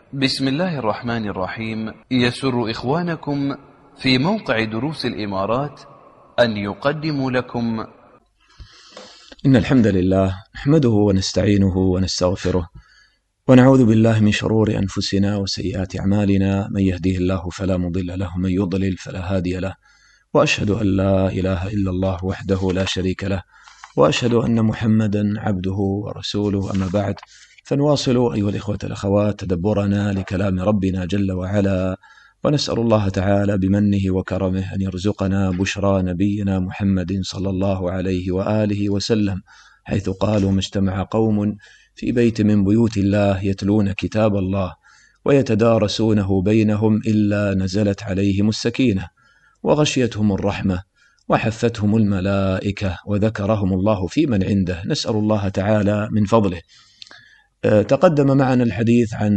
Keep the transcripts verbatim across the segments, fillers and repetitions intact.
بسم الله الرحمن الرحيم. يسر إخوانكم في موقع دروس الإمارات أن يقدموا لكم إن الحمد لله نحمده ونستعينه ونستغفره ونعوذ بالله من شرور أنفسنا وسيئات أعمالنا، من يهديه الله فلا مضل له ومن يضلل فلا هادي له، وأشهد أن لا إله إلا الله وحده لا شريك له، وأشهد أن محمدا عبده ورسوله. أما بعد، فنواصل أيها الإخوة الأخوات تدبرنا لكلام ربنا جل وعلا، ونسأل الله تعالى بمنه وكرمه أن يرزقنا بشرى نبينا محمد صلى الله عليه وآله وسلم، حيث قالوا: ما اجتمع قوم في بيت من بيوت الله يتلون كتاب الله ويتدارسونه بينهم إلا نزلت عليهم السكينة وغشيتهم الرحمة وحفتهم الملائكة وذكرهم الله في من عنده. نسأل الله تعالى من فضله. تقدم معنا الحديث عن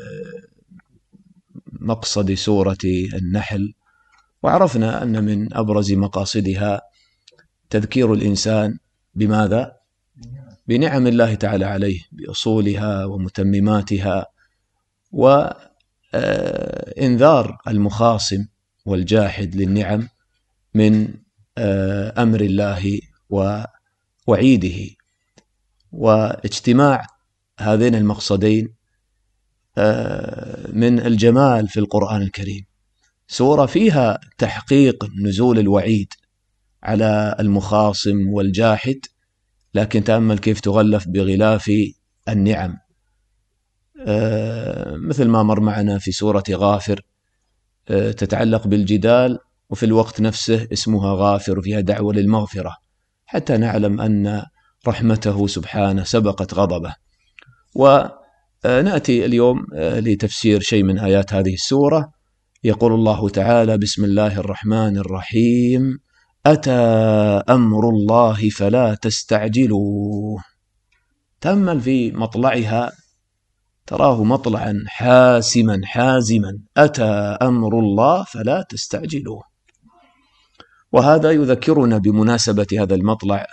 مقصد سورة النحل، وعرفنا أن من أبرز مقاصدها تذكير الإنسان بماذا؟ بنعم الله تعالى عليه، بأصولها ومتمماتها، وإنذار المخاصم والجاحد للنعم من أمر الله ووعيده. واجتماع هذين المقصدين من الجمال في القرآن الكريم. سورة فيها تحقيق نزول الوعيد على المخاصم والجاحد، لكن تأمل كيف تغلف بغلاف النعم، مثل ما مر معنا في سورة غافر، تتعلق بالجدال وفي الوقت نفسه اسمها غافر وفيها دعوة للمغفرة، حتى نعلم أن رحمته سبحانه سبقت غضبه. ونأتي اليوم لتفسير شيء من آيات هذه السورة. يقول الله تعالى: بسم الله الرحمن الرحيم: أتى أمر الله فلا تستعجلوه. تأمل في مطلعها، تراه مطلعا حاسما حازما. أتى أمر الله فلا تستعجلوه. وهذا يذكرنا بمناسبة هذا المطلع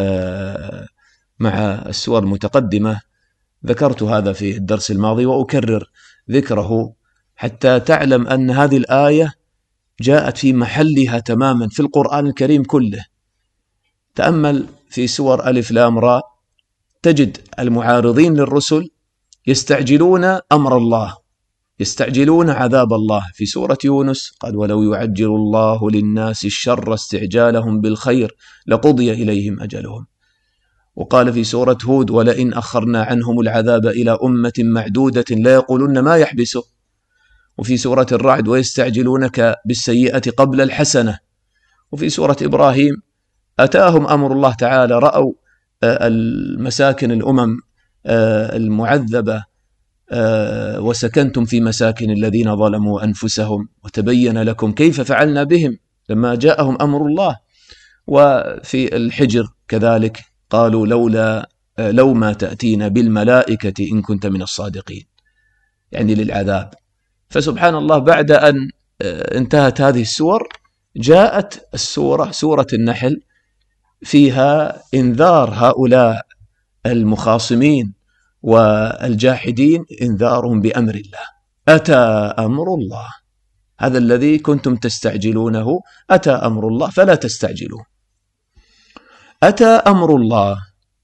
مع السور المتقدمة. ذكرت هذا في الدرس الماضي وأكرر ذكره حتى تعلم أن هذه الآية جاءت في محلها تماما في القرآن الكريم كله. تأمل في سور ألف لام را، تجد المعارضين للرسل يستعجلون أمر الله، يستعجلون عذاب الله. في سورة يونس قال: ولو يعجل الله للناس الشر استعجالهم بالخير لقضي إليهم أجلهم. وقال في سورة هود: ولئن أخرنا عنهم العذاب إلى أمة معدودة ليقولن ما يحبسه. وفي سورة الرعد: ويستعجلونك بالسيئة قبل الحسنة. وفي سورة إبراهيم: أتاهم أمر الله تعالى، رأوا المساكن الأمم المعذبة وسكنتم في مساكن الذين ظلموا أنفسهم وتبين لكم كيف فعلنا بهم لما جاءهم أمر الله. وفي الحجر كذلك قالوا: لولا لو ما تأتينا بالملائكة إن كنت من الصادقين، يعني للعذاب. فسبحان الله، بعد أن انتهت هذه السور جاءت السورة سورة النحل فيها إنذار هؤلاء المخاصمين والجاحدين، إنذارهم بأمر الله. أتى أمر الله، هذا الذي كنتم تستعجلونه، أتى أمر الله فلا تستعجلوه. أتى أمر الله.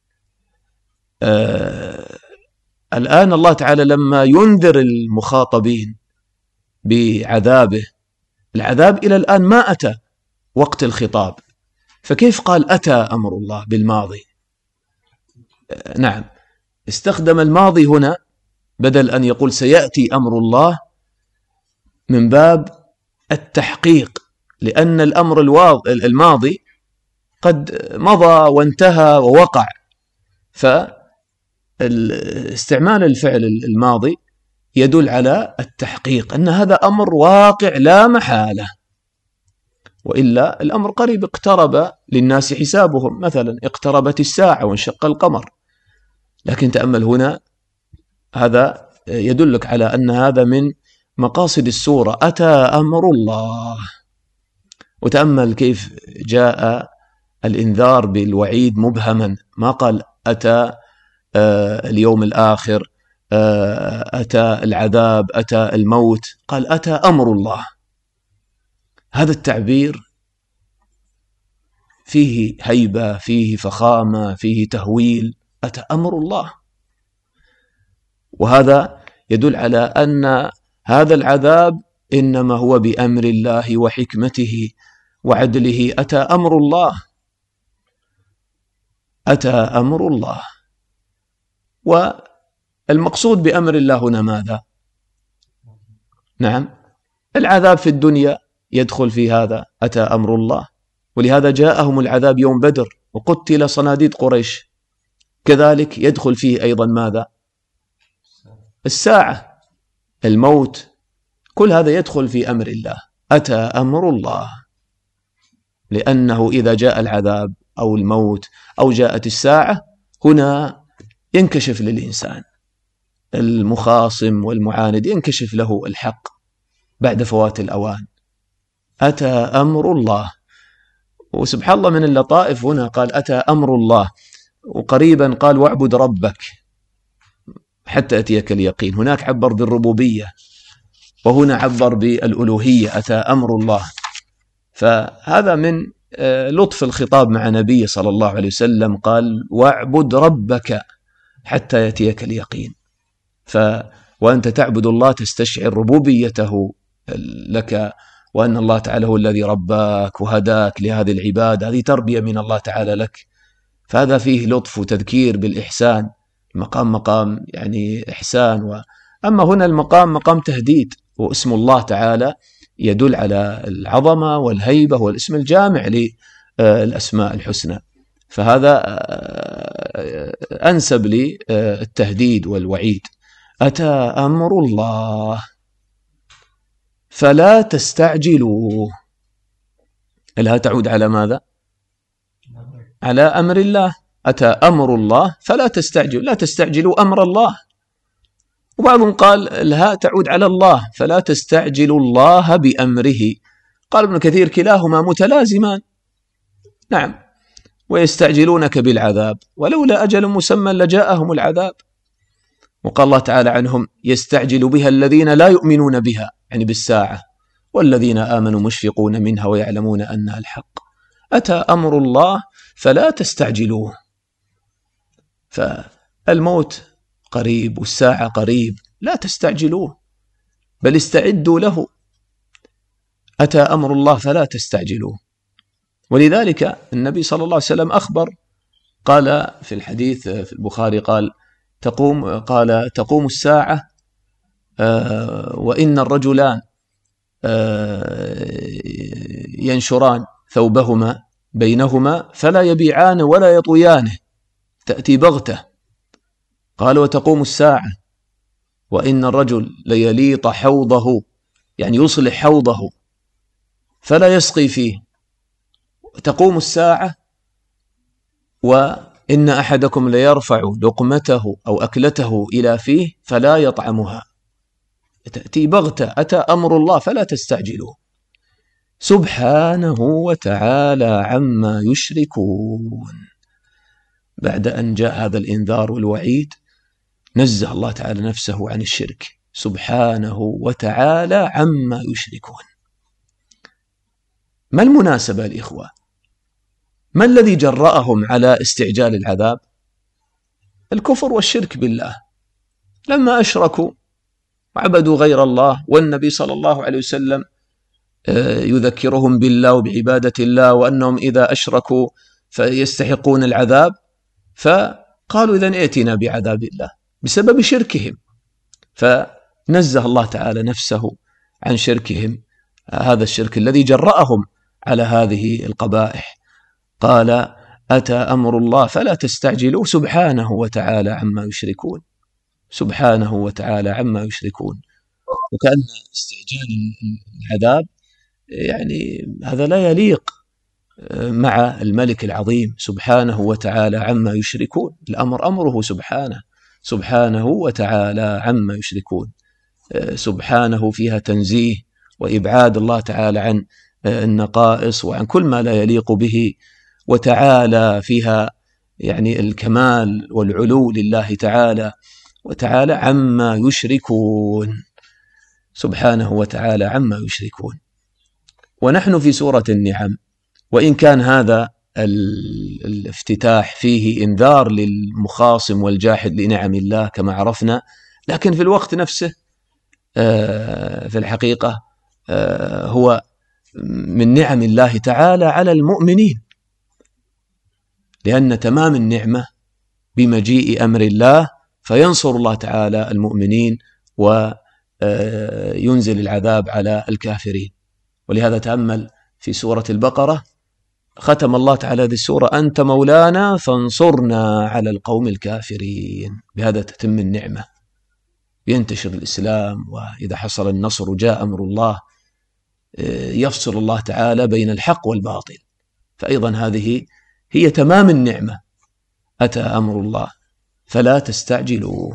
آه الآن الله تعالى لما ينذر المخاطبين بعذابه، العذاب إلى الآن ما أتى وقت الخطاب، فكيف قال أتى أمر الله بالماضي؟ آه نعم، استخدم الماضي هنا بدل أن يقول سيأتي أمر الله من باب التحقيق، لأن الأمر الماضي قد مضى وانتهى ووقع، فاستعمال الفعل الماضي يدل على التحقيق، أن هذا أمر واقع لا محالة، وإلا الأمر قريب. اقترب للناس حسابهم، مثلا اقتربت الساعة وانشق القمر. لكن تأمل هنا، هذا يدلك على أن هذا من مقاصد السورة، أتى أمر الله. وتأمل كيف جاء الإنذار بالوعيد مبهما، ما قال أتى اليوم الآخر أتى العذاب، أتى الموت، قال أتى أمر الله. هذا التعبير فيه هيبة، فيه فخامة، فيه تهويل. أتى أمر الله، وهذا يدل على أن هذا العذاب إنما هو بأمر الله وحكمته وعدله. أتى أمر الله، أتى أمر الله. والمقصود بأمر الله هنا ماذا؟ نعم، العذاب في الدنيا يدخل في هذا، أتى أمر الله. ولهذا جاءهم العذاب يوم بدر وقتل صناديد قريش، كذلك يدخل فيه أيضا ماذا؟ الساعة، الموت، كل هذا يدخل في أمر الله. أتى أمر الله، لأنه إذا جاء العذاب أو الموت أو جاءت الساعة، هنا ينكشف للإنسان المخاصم والمعاند، ينكشف له الحق بعد فوات الأوان. أتى أمر الله. وسبحان الله من اللطائف هنا قال أتى أمر الله، وقريبا قال واعبد ربك حتى أتيك اليقين. هناك عبر بالربوبية وهنا عبر بالألوهية، أتى أمر الله. فهذا من لطف الخطاب مع نبيه صلى الله عليه وسلم، قال واعبد ربك حتى يأتيك اليقين. ف وأنت تعبد الله تستشعر ربوبيته لك، وأن الله تعالى هو الذي رباك وهداك لهذه العبادة، هذه تربية من الله تعالى لك. فهذا فيه لطف وتذكير بالإحسان. المقام مقام يعني إحسان، و... أما هنا المقام مقام تهديد، واسم الله تعالى يدل على العظمة والهيبة، والاسم الجامع للأسماء الحسنى. فهذا أنسب للتهديد والوعيد. أتى أمر الله فلا تستعجلوا. الها تعود على ماذا؟ على أمر الله. أتى أمر الله فلا تستعجلوا، لا تستعجلوا أمر الله. وبعضهم قال الها تعود على الله، فلا تستعجلوا الله بأمره. قال ابن كثير كلاهما متلازمان. نعم، ويستعجلونك بالعذاب ولولا أجل مسمى لجاءهم العذاب. وقال الله تعالى عنهم يستعجل بها الذين لا يؤمنون بها، يعني بالساعة، والذين آمنوا مشفقون منها ويعلمون أنها الحق. أتى أمر الله فلا تستعجلوه. فالموت قريب والساعة قريب، لا تستعجلوه بل استعدوا له. أتى أمر الله فلا تستعجلوه. ولذلك النبي صلى الله عليه وسلم أخبر، قال في الحديث في البخاري قال تقوم قال تقوم الساعة آه وإن الرجلان آه ينشران ثوبهما بينهما فلا يبيعان ولا يطويانه، تأتي بغتة. قال وتقوم الساعة وإن الرجل ليليط حوضه، يعني يصلح حوضه فلا يسقي فيه. تقوم الساعة وإن أحدكم ليرفع لقمته أو أكلته إلى فيه فلا يطعمها، تأتي بغتة. أتى أمر الله فلا تستعجلوه. سبحانه وتعالى عما يشركون. بعد أن جاء هذا الإنذار والوعيد نزه الله تعالى نفسه عن الشرك، سبحانه وتعالى عما يشركون. ما المناسبة الإخوة؟ ما الذي جرأهم على استعجال العذاب؟ الكفر والشرك بالله. لما أشركوا وعبدوا غير الله، والنبي صلى الله عليه وسلم يذكرهم بالله وبعبادة الله، وأنهم إذا أشركوا فيستحقون العذاب، فقالوا إذن ائتنا بعذاب الله بسبب شركهم. فنزه الله تعالى نفسه عن شركهم، هذا الشرك الذي جرأهم على هذه القبائح. قال أتى أمر الله فلا تستعجلوا سبحانه وتعالى عما يشركون. سبحانه وتعالى عما يشركون. وكأن استعجال العذاب يعني هذا لا يليق مع الملك العظيم سبحانه وتعالى عما يشركون. الأمر أمره سبحانه، سبحانه وتعالى عما يشركون. سبحانه فيها تنزيه وإبعاد الله تعالى عن النقائص وعن كل ما لا يليق به، وتعالى فيها يعني الكمال والعلو لله تعالى، وتعالى عما يشركون، سبحانه وتعالى عما يشركون. ونحن في سورة النعم، وإن كان هذا الافتتاح فيه إنذار للمخاصم والجاحد لنعم الله كما عرفنا، لكن في الوقت نفسه في الحقيقة هو من نعم الله تعالى على المؤمنين، لأن تمام النعمة بمجيء أمر الله، فينصر الله تعالى المؤمنين وينزل العذاب على الكافرين. ولهذا تأمل في سورة البقرة ختم الله تعالى هذه السورة: أنت مولانا فانصرنا على القوم الكافرين. بهذا تتم النعمة، ينتشر الإسلام، وإذا حصل النصر جاء أمر الله، يفصل الله تعالى بين الحق والباطل. فأيضا هذه هي تمام النعمة: أتى أمر الله فلا تستعجلوه.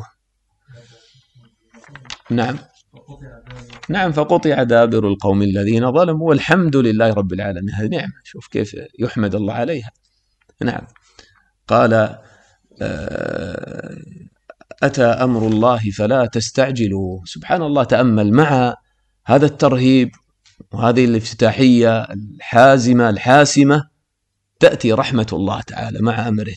نعم نعم فقطع دابر القوم الذين ظلموا والحمد لله رب العالمين. هذه نعمة، شوف كيف يحمد الله عليها. نعم. قال أتى أمر الله فلا تستعجلوا. سبحان الله، تأمل مع هذا الترهيب وهذه الافتتاحية الحازمة الحاسمة تأتي رحمة الله تعالى مع أمره.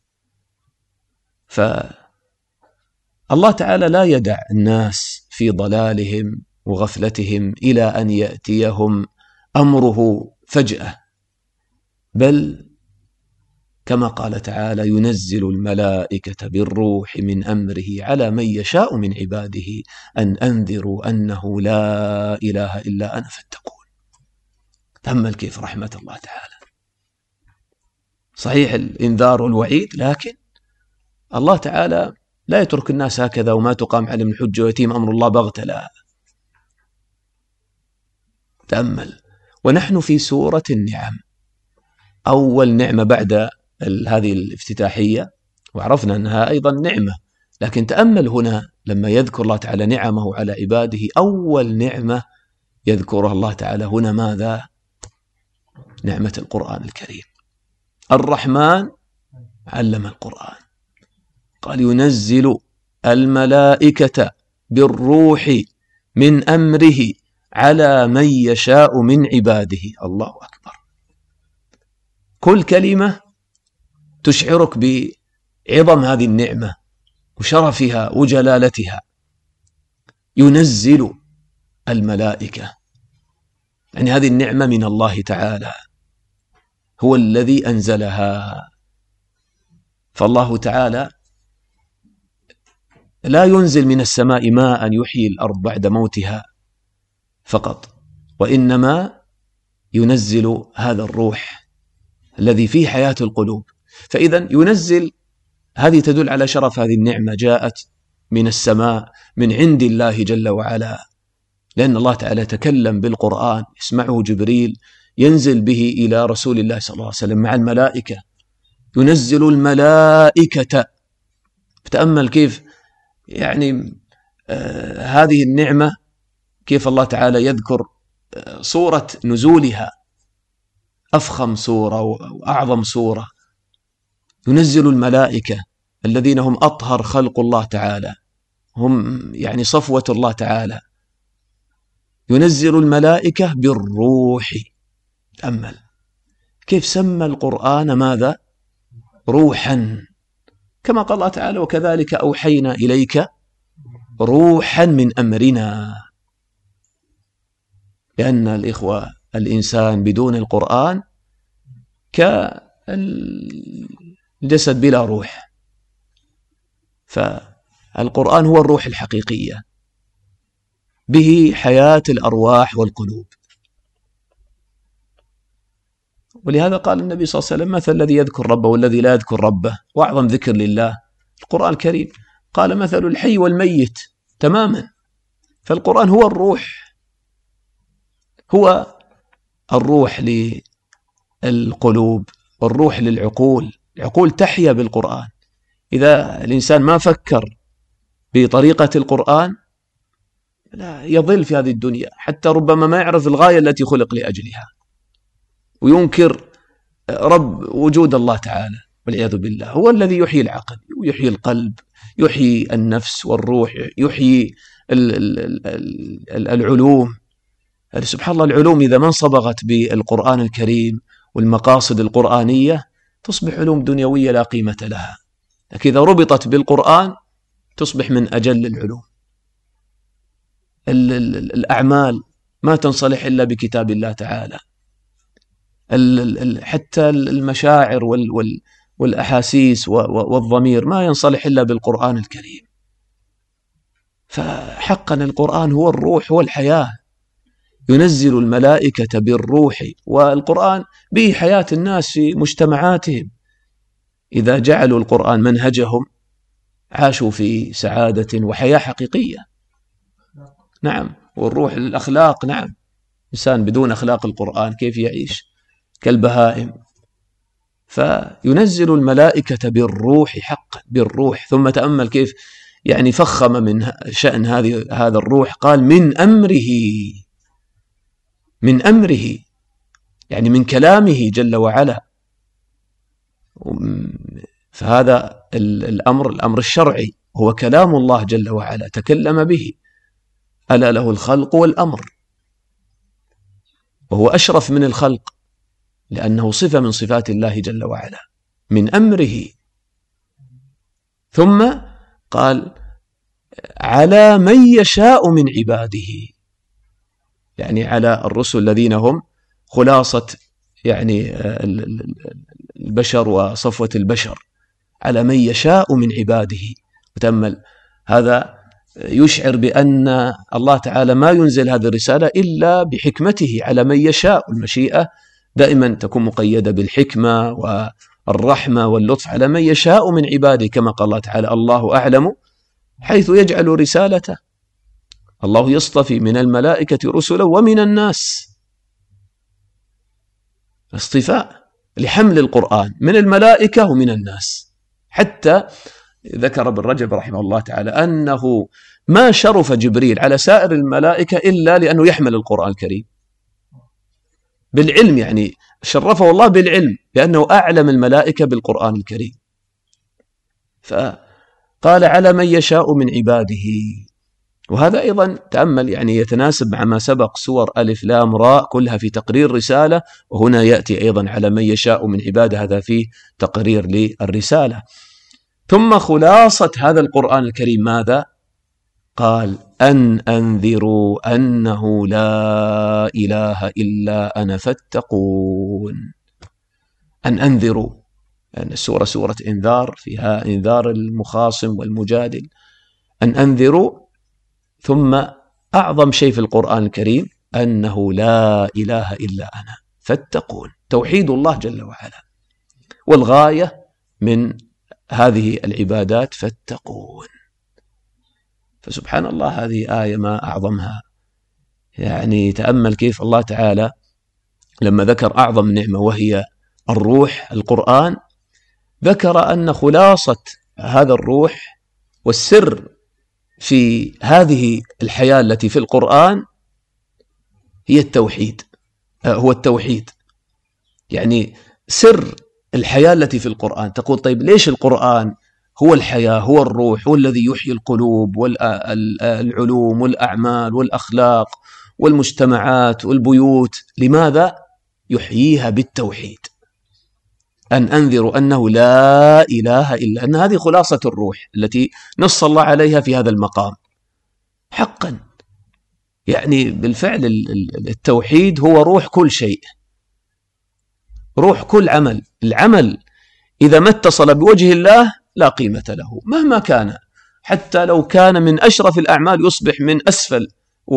فالله تعالى لا يدع الناس في ضلالهم وغفلتهم إلى أن يأتيهم أمره فجأة، بل كما قال تعالى: ينزل الملائكة بالروح من أمره على من يشاء من عباده أن أنذروا أنه لا إله إلا أنا فاتقون. تأمل كيف رحمة الله تعالى. صحيح الإنذار والوعيد، لكن الله تعالى لا يترك الناس هكذا وما تقام عليهم الحجة ويتم أمر الله بغتة، لا. تأمل، ونحن في سورة النعم، أول نعمة بعد هذه الافتتاحية، وعرفنا أنها أيضا نعمة، لكن تأمل هنا لما يذكر الله تعالى نعمه على عباده، أول نعمة يذكرها الله تعالى هنا ماذا؟ نعمة القرآن الكريم. الرحمن علم القرآن، قال: ينزل الملائكة بالروح من أمره على من يشاء من عباده. الله أكبر. كل كلمة تشعرك بعظم هذه النعمة وشرفها وجلالتها. ينزل الملائكة، يعني هذه النعمة من الله تعالى، هو الذي أنزلها. فالله تعالى لا ينزل من السماء ماء يحيي الأرض بعد موتها فقط، وإنما ينزل هذا الروح الذي فيه حياة القلوب. فإذا ينزل، هذه تدل على شرف هذه النعمة، جاءت من السماء من عند الله جل وعلا، لأن الله تعالى تكلم بالقرآن، يسمعه جبريل ينزل به إلى رسول الله صلى الله عليه وسلم مع الملائكة. ينزل الملائكة. تأمل كيف يعني آه هذه النعمة، كيف الله تعالى يذكر آه صورة نزولها، أفخم صورة وأعظم صورة. ينزل الملائكة الذين هم أطهر خلق الله تعالى، هم يعني صفوة الله تعالى. ينزل الملائكة بالروح. تأمل كيف سمى القرآن ماذا؟ روحا، كما قال الله تعالى: وكذلك أوحينا إليك روحا من أمرنا. لأن الإخوة الإنسان بدون القرآن كالجسد بلا روح، فالقرآن هو الروح الحقيقية، به حياة الأرواح والقلوب. ولهذا قال النبي صلى الله عليه وسلم: مثل الذي يذكر ربه والذي لا يذكر ربه، وأعظم ذكر لله القرآن الكريم. قال: مثل الحي والميت تماما. فالقرآن هو الروح، هو الروح للقلوب والروح للعقول. العقول تحيا بالقرآن. إذا الإنسان ما فكر بطريقة القرآن لا يضل في هذه الدنيا، حتى ربما ما يعرف الغاية التي خلق لأجلها، وينكر رب وجود الله تعالى والعياذ بالله. هو الذي يحيي العقل ويحيي القلب، يحيي النفس والروح، يحيي العلوم. سبحان الله، العلوم إذا ما انصبغت بالقرآن الكريم والمقاصد القرآنية تصبح علوم دنيوية لا قيمة لها، لكن إذا ربطت بالقرآن تصبح من أجل العلوم. الأعمال ما تنصلح إلا بكتاب الله تعالى، حتى المشاعر والأحاسيس والضمير ما ينصلح إلا بالقرآن الكريم. فحقا القرآن هو الروح والحياة، ينزل الملائكة بالروح، والقرآن به حياة الناس في مجتمعاتهم. إذا جعلوا القرآن منهجهم عاشوا في سعادة وحياة حقيقية. نعم، والروح الأخلاق. نعم، إنسان بدون أخلاق القرآن كيف يعيش؟ كالبهائم. فينزل الملائكة بالروح حقا، بالروح. ثم تأمل كيف يعني فخم من شأن هذه هذا الروح، قال من أمره، من أمره يعني من كلامه جل وعلا. فهذا الأمر الأمر الشرعي هو كلام الله جل وعلا تكلم به، ألا له الخلق والأمر، وهو أشرف من الخلق لأنه صفة من صفات الله جل وعلا، من أمره. ثم قال على من يشاء من عباده، يعني على الرسل الذين هم خلاصة يعني البشر وصفوة البشر، على من يشاء من عباده. وتأمل هذا يشعر بأن الله تعالى ما ينزل هذه الرسالة إلا بحكمته، على من يشاء. المشيئة دائما تكون مقيدة بالحكمة والرحمة واللطف، على من يشاء من عباده، كما قال الله تعالى الله أعلم حيث يجعل رسالته. الله يصطفي من الملائكة رسلا ومن الناس، اصطفاء لحمل القرآن من الملائكة ومن الناس. حتى ذكر ابن رجب رحمه الله تعالى أنه ما شرف جبريل على سائر الملائكة إلا لأنه يحمل القرآن الكريم بالعلم، يعني شرفه الله بالعلم لأنه أعلم الملائكة بالقرآن الكريم. فقال على من يشاء من عباده. وهذا أيضا تأمل يعني يتناسب مع ما سبق، سور ألف لام راء كلها في تقرير رسالة، وهنا يأتي أيضا على من يشاء من عباده، هذا فيه تقرير للرسالة. ثم خلاصة هذا القرآن الكريم ماذا؟ قال أن أنذروا أنه لا إله إلا أنا فاتقون. أن أنذروا، يعني السورة سورة إنذار، فيها إنذار المخاصم والمجادل. أن أنذروا، ثم أعظم شيء في القرآن الكريم أنه لا إله إلا أنا فاتقون، توحيد الله جل وعلا، والغاية من هذه العبادات فاتقون. فسبحان الله، هذه آية ما أعظمها. يعني تأمل كيف الله تعالى لما ذكر أعظم نعمة وهي الروح القرآن، ذكر أن خلاصة هذا الروح والسر في هذه الحياة التي في القرآن هي التوحيد، هو التوحيد. يعني سر الحياة التي في القرآن. تقول طيب ليش القرآن هو الحياة، هو الروح، هو الذي يحيي القلوب والعلوم والأعمال والأخلاق والمجتمعات والبيوت؟ لماذا يحييها؟ بالتوحيد. أن أنذروا أنه لا إله إلا أن، هذه خلاصة الروح التي نص الله عليها في هذا المقام. حقا يعني بالفعل التوحيد هو روح كل شيء، روح كل عمل. العمل إذا ما اتصل بوجه الله لا قيمة له مهما كان، حتى لو كان من أشرف الأعمال يصبح من أسفل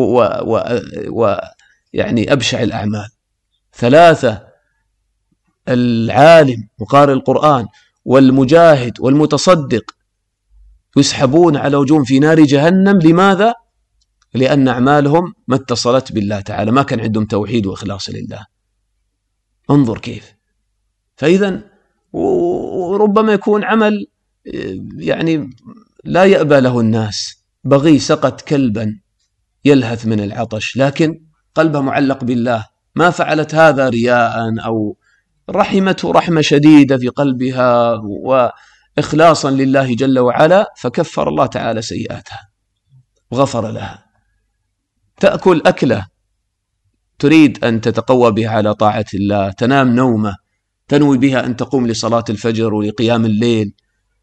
ويعني أبشع الأعمال. ثلاثة: العالم وقارئ القرآن والمجاهد والمتصدق يسحبون على وجوههم في نار جهنم. لماذا؟ لأن أعمالهم ما اتصلت بالله تعالى، ما كان عندهم توحيد وإخلاص لله. انظر كيف. فإذا وربما يكون عمل يعني لا يأبى له الناس، بغي سقط كلبا يلهث من العطش، لكن قلبه معلق بالله، ما فعلت هذا رياء أو رحمته رحمة شديدة في قلبها إخلاصا لله جل وعلا فكفر الله تعالى سيئاتها وغفر لها. تأكل أكلة تريد أن تتقوى بها على طاعة الله، تنام نومة تنوي بها أن تقوم لصلاة الفجر ولقيام الليل،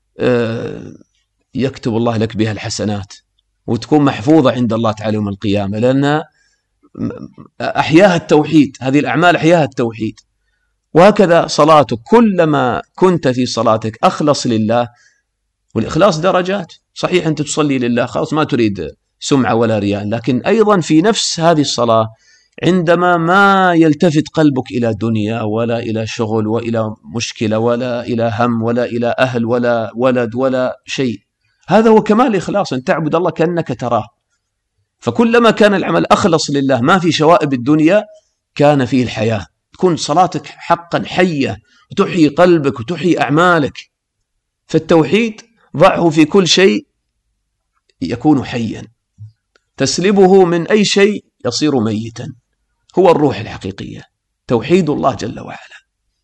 يكتب الله لك بها الحسنات وتكون محفوظة عند الله تعالى يوم القيامة، لأن أحياها التوحيد، هذه الأعمال أحياها التوحيد. وهكذا صلاتك، كلما كنت في صلاتك أخلص لله، والإخلاص درجات. صحيح أنت تصلي لله خلاص ما تريد سمعة ولا رياء، لكن أيضا في نفس هذه الصلاة عندما ما يلتفت قلبك إلى دنيا ولا إلى شغل وإلى مشكلة ولا إلى هم ولا إلى أهل ولا ولد ولا شيء، هذا هو كمال الإخلاص، أن تعبد الله كأنك تراه. فكلما كان العمل أخلص لله ما في شوائب الدنيا كان فيه الحياة، تكون صلاتك حقا حية وتحيي قلبك وتحيي أعمالك. فالتوحيد ضعه في كل شيء يكون حيا، تسلبه من أي شيء يصير ميتا، هو الروح الحقيقية توحيد الله جل وعلا.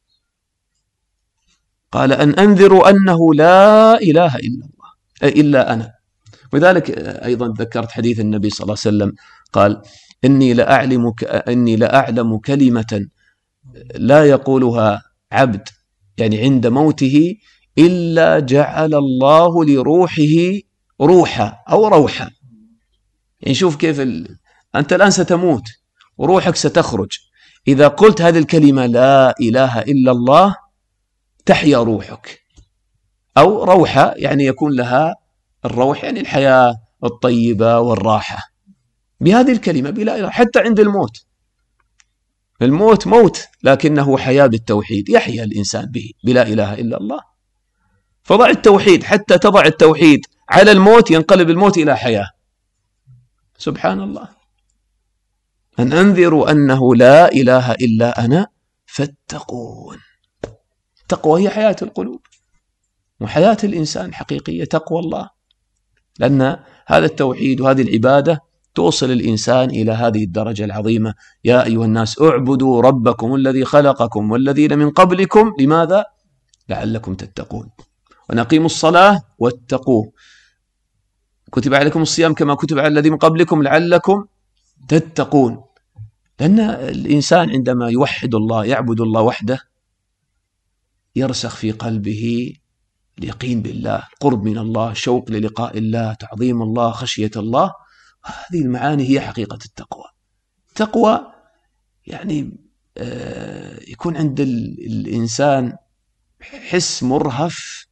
قال أن أنذر أنه لا إله إلا الله إلا أنا. وذلك أيضا ذكرت حديث النبي صلى الله عليه وسلم قال إني لأعلم, إني لأعلم كلمة لا يقولها عبد يعني عند موته إلا جعل الله لروحه روحا أو روحا. يعني شوف كيف ال... أنت الآن ستموت وروحك ستخرج، إذا قلت هذه الكلمة لا إله إلا الله تحيا روحك، أو روحة يعني يكون لها الروح يعني الحياة الطيبة والراحة بهذه الكلمة بلا إله. حتى عند الموت، الموت موت لكنه حياة بالتوحيد، يحيا الإنسان به بلا إله إلا الله. فضع التوحيد، حتى تضع التوحيد على الموت ينقلب الموت إلى حياة. سبحان الله. أن أنذر أنه لا إله إلا أنا فاتقون. التقوى هي حياة القلوب وحياة الإنسان حقيقية، تقوى الله، لأن هذا التوحيد وهذه العبادة توصل الإنسان إلى هذه الدرجة العظيمة. يا أيها الناس اعبدوا ربكم الذي خلقكم والذين من قبلكم، لماذا؟ لعلكم تتقون. ونقيموا الصلاة واتقوه. كتب عليكم الصيام كما كتب على الذين من قبلكم لعلكم تتقون. لأن الإنسان عندما يوحد الله يعبد الله وحده يرسخ في قلبه اليقين بالله، قرب من الله، شوق للقاء الله، تعظيم الله، خشية الله. هذه المعاني هي حقيقة التقوى. التقوى يعني يكون عند الإنسان حس مرهف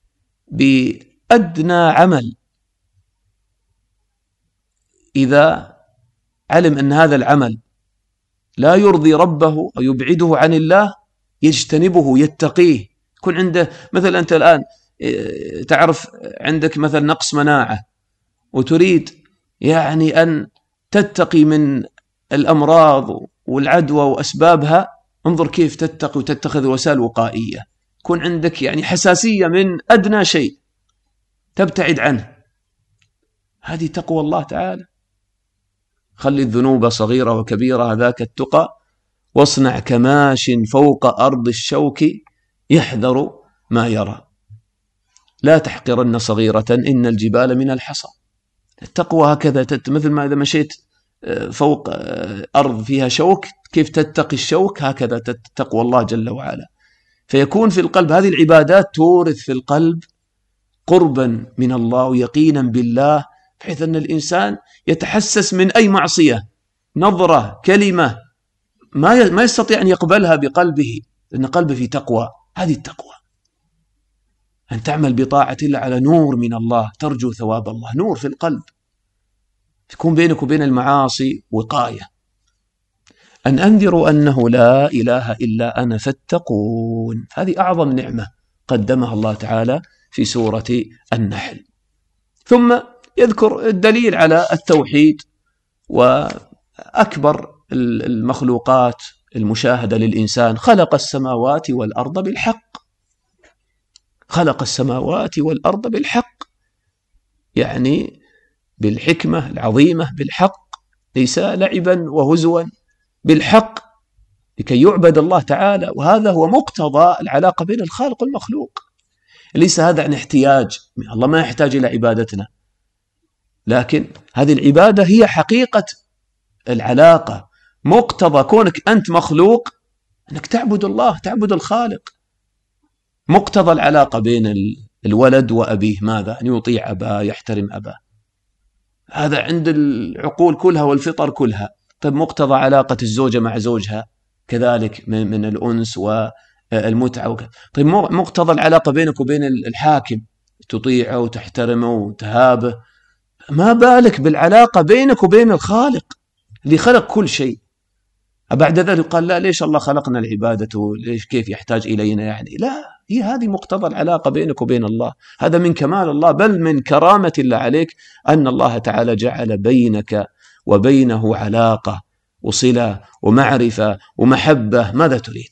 بأدنى عمل، إذا علم أن هذا العمل لا يرضي ربه أو يبعده عن الله يجتنبه يتقيه. يكون عنده مثلا أنت الآن تعرف عندك مثلا نقص مناعة وتريد يعني أن تتقي من الأمراض والعدوى وأسبابها، انظر كيف تتقي وتتخذ وسائل وقائية. يكون عندك يعني حساسية من أدنى شيء تبتعد عنه، هذه تقوى الله تعالى. خلي الذنوب صغيرة وكبيرة ذاك التقى، واصنع كماش فوق أرض الشوك يحذر ما يرى، لا تحقرن صغيرة إن الجبال من الحصى. التقوى هكذا، مثل ما إذا مشيت فوق أرض فيها شوك كيف تتقي الشوك، هكذا تقوى الله جل وعلا. فيكون في القلب هذه العبادات تورث في القلب قربا من الله ويقينا بالله، بحيث أن الإنسان يتحسس من أي معصية نظرة كلمة ما ما يستطيع أن يقبلها بقلبه، لأن قلبه في تقوى. هذه التقوى أن تعمل بطاعة الله على نور من الله، ترجو ثواب الله، نور في القلب، تكون بينك وبين المعاصي وقاية. أن أنذر أنه لا إله إلا أنا فاتقون، هذه أعظم نعمة قدمها الله تعالى في سورة النحل. ثم يذكر الدليل على التوحيد وأكبر المخلوقات المشاهدة للإنسان. خلق السماوات والأرض بالحق، خلق السماوات والأرض بالحق، يعني بالحكمة العظيمة، بالحق، ليس لعبا وهزوا، بالحق، لكي يعبد الله تعالى. وهذا هو مقتضى العلاقة بين الخالق والمخلوق. ليس هذا عن احتياج، الله ما يحتاج إلى عبادتنا، لكن هذه العبادة هي حقيقة العلاقة. مقتضى كونك أنت مخلوق أنك تعبد الله، تعبد الخالق. مقتضى العلاقة بين الولد وأبيه ماذا؟ أن يطيع أباه، يحترم أباه. هذا عند العقول كلها والفطر كلها. طيب مقتضى علاقة الزوجة مع زوجها كذلك من, من الأنس والمتعة وكذا. طيب مقتضى العلاقة بينك وبين الحاكم، تطيعه وتحترمه وتهابه. ما بالك بالعلاقة بينك وبين الخالق اللي خلق كل شيء. بعد ذلك قال لا، ليش الله خلقنا العبادة؟ ليش كيف يحتاج إلينا يعني؟ لا، هي هذه مقتضى العلاقة بينك وبين الله. هذا من كمال الله، بل من كرامة الله عليك أن الله تعالى جعل بينك وبينه علاقة وصلة ومعرفة ومحبة. ماذا تريد؟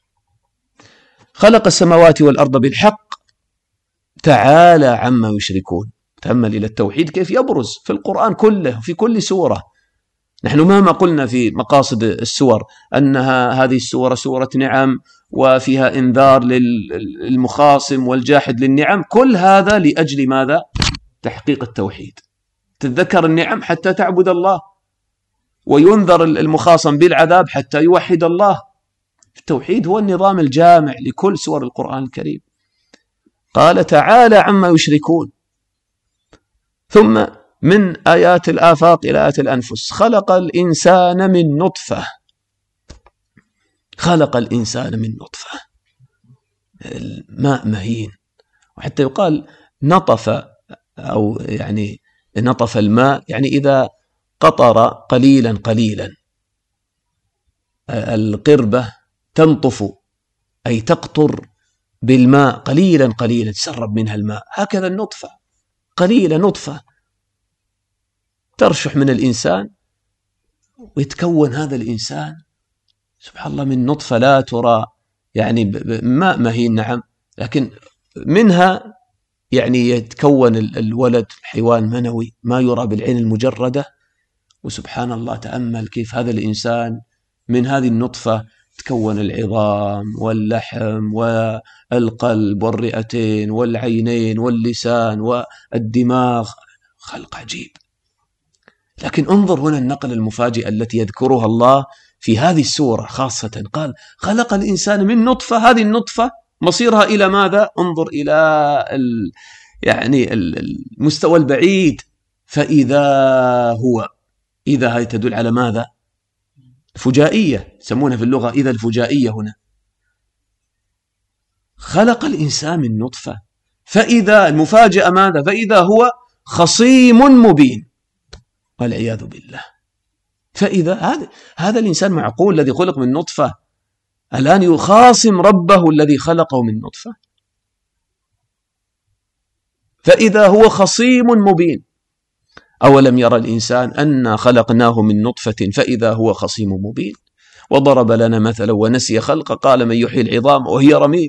خلق السماوات والأرض بالحق تعالى عما يشركون. تأمل إلى التوحيد كيف يبرز في القرآن كله في كل سورة. نحن مهما قلنا في مقاصد السور أنها هذه السورة سورة نعم وفيها إنذار للمخاصم والجاحد للنعم، كل هذا لأجل ماذا؟ تحقيق التوحيد. تتذكر النعم حتى تعبد الله، وينذر المخاصم بالعذاب حتى يوحد الله. التوحيد هو النظام الجامع لكل سور القرآن الكريم. قال تعالى عما يشركون. ثم من آيات الآفاق إلى آيات الأنفس. خلق الإنسان من نطفة. خلق الإنسان من نطفة، الماء مهين، وحتى يقال نطف، أو يعني نطف الماء يعني إذا قطر قليلا قليلا. القربة تنطف أي تقطر بالماء قليلا قليلا، تسرب منها الماء. هكذا النطفة قليلة، نطفة ترشح من الإنسان ويتكون هذا الإنسان سبحان الله من نطفة لا ترى، يعني ماء مهين نعم، لكن منها يعني يتكون الولد، حيوان منوي ما يرى بالعين المجردة. وسبحان الله تأمل كيف هذا الإنسان من هذه النطفة تكون العظام واللحم والقلب والرئتين والعينين واللسان والدماغ. خلق عجيب. لكن انظر هنا النقل المفاجئ التي يذكرها الله في هذه السورة خاصة. قال خلق الإنسان من نطفة. هذه النطفة مصيرها إلى ماذا؟ انظر إلى ال يعني المستوى البعيد. فإذا هو، إذا هي تدل على ماذا؟ فجائية، يسمونها في اللغة إذا الفجائية. هنا خلق الإنسان من نطفة، فإذا المفاجأة ماذا؟ فإذا هو خصيم مبين، والعياذ بالله. فإذا هذا هذا الإنسان معقول الذي خلق من نطفة الآن يخاصم ربه الذي خلقه من نطفة؟ فإذا هو خصيم مبين. أولم يرى الإنسان أنا خلقناه من نطفة فإذا هو خصيم مبين. وضرب لنا مثلا ونسي خلقه قال من يحيي العظام وهي رميم.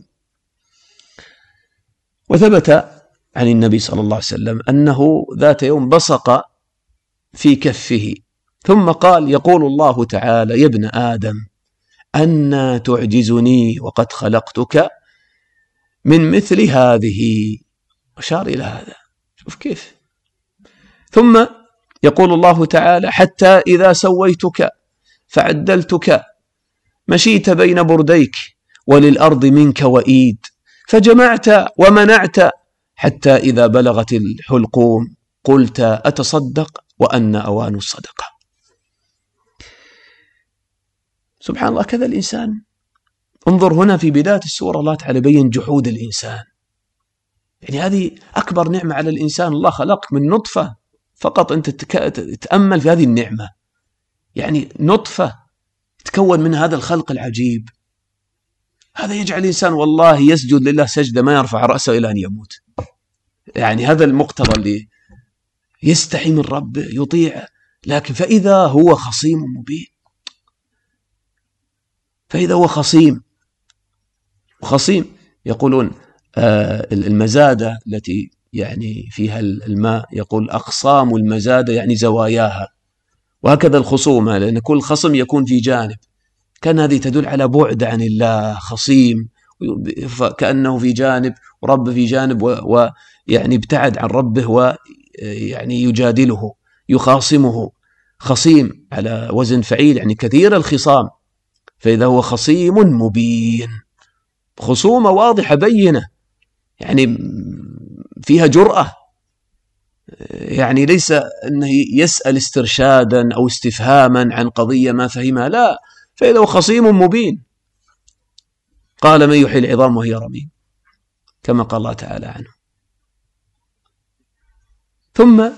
وثبت عن النبي صلى الله عليه وسلم أنه ذات يوم بصق في كفه ثم قال يقول الله تعالى يا ابن آدم أنى تعجزني وقد خلقتك من مثل هذه. أشار إلى هذا، شوف كيف. ثم يقول الله تعالى حتى إذا سويتك فعدلتك مشيت بين برديك وللأرض منك وإيد فجمعت ومنعت حتى إذا بلغت الحلقوم قلت أتصدق وأن أوان الصدقة. سبحان الله. كذا الإنسان. انظر هنا في بداية السورة الله تعالى بين جحود الإنسان. يعني هذه أكبر نعمة على الإنسان، الله خلقك من نطفة فقط. أنت تتأمل في هذه النعمة، يعني نطفة تكون من هذا الخلق العجيب. هذا يجعل الإنسان والله يسجد لله سجدة ما يرفع رأسه إلى أن يموت. يعني هذا المقتضى اللي يستحي من ربه يطيع. لكن فإذا هو خصيم مبين، فإذا هو خصيم. وخصيم يقولون آه المزادة التي يعني فيها الماء، يقول أقصام المزادة يعني زواياها، وهكذا الخصومة لأن كل خصم يكون في جانب. كان هذه تدل على بعد عن الله، خصيم كأنه في جانب ورب في جانب، ويعني ابتعد عن ربه ويعني يجادله يخاصمه. خصيم على وزن فعيل، يعني كثير الخصام، فإذا هو خصيم مبين، خصومة واضحة بينة، يعني فيها جرأة، يعني ليس أنه يسأل استرشادا أو استفهاما عن قضية ما فهمها، لا، فإذا هو خصيم مبين. قال: من يحيي العظام وهي رميم، كما قال الله تعالى عنه. ثم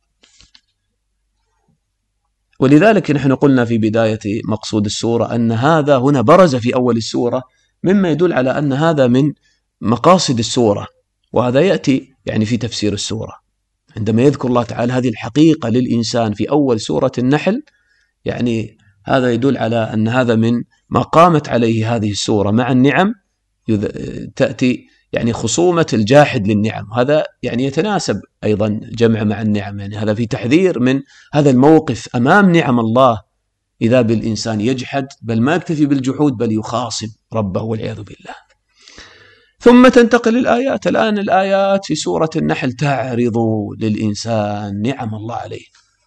ولذلك نحن قلنا في بداية مقصود السورة أن هذا هنا برز في أول السورة، مما يدل على أن هذا من مقاصد السورة، وهذا يأتي يعني في تفسير السورة عندما يذكر الله تعالى هذه الحقيقة للإنسان في أول سورة النحل، يعني هذا يدل على أن هذا من ما قامت عليه هذه السورة مع النعم. تأتي يعني خصومة الجاحد للنعم، هذا يعني يتناسب أيضا جمع مع النعم، يعني هذا في تحذير من هذا الموقف أمام نعم الله، إذا بالإنسان يجحد، بل ما يكتفي بالجحود بل يخاصم ربه والعياذ بالله. ثم تنتقل الآيات. الآن الآيات في سورة النحل تعرض للإنسان نعم الله عليه،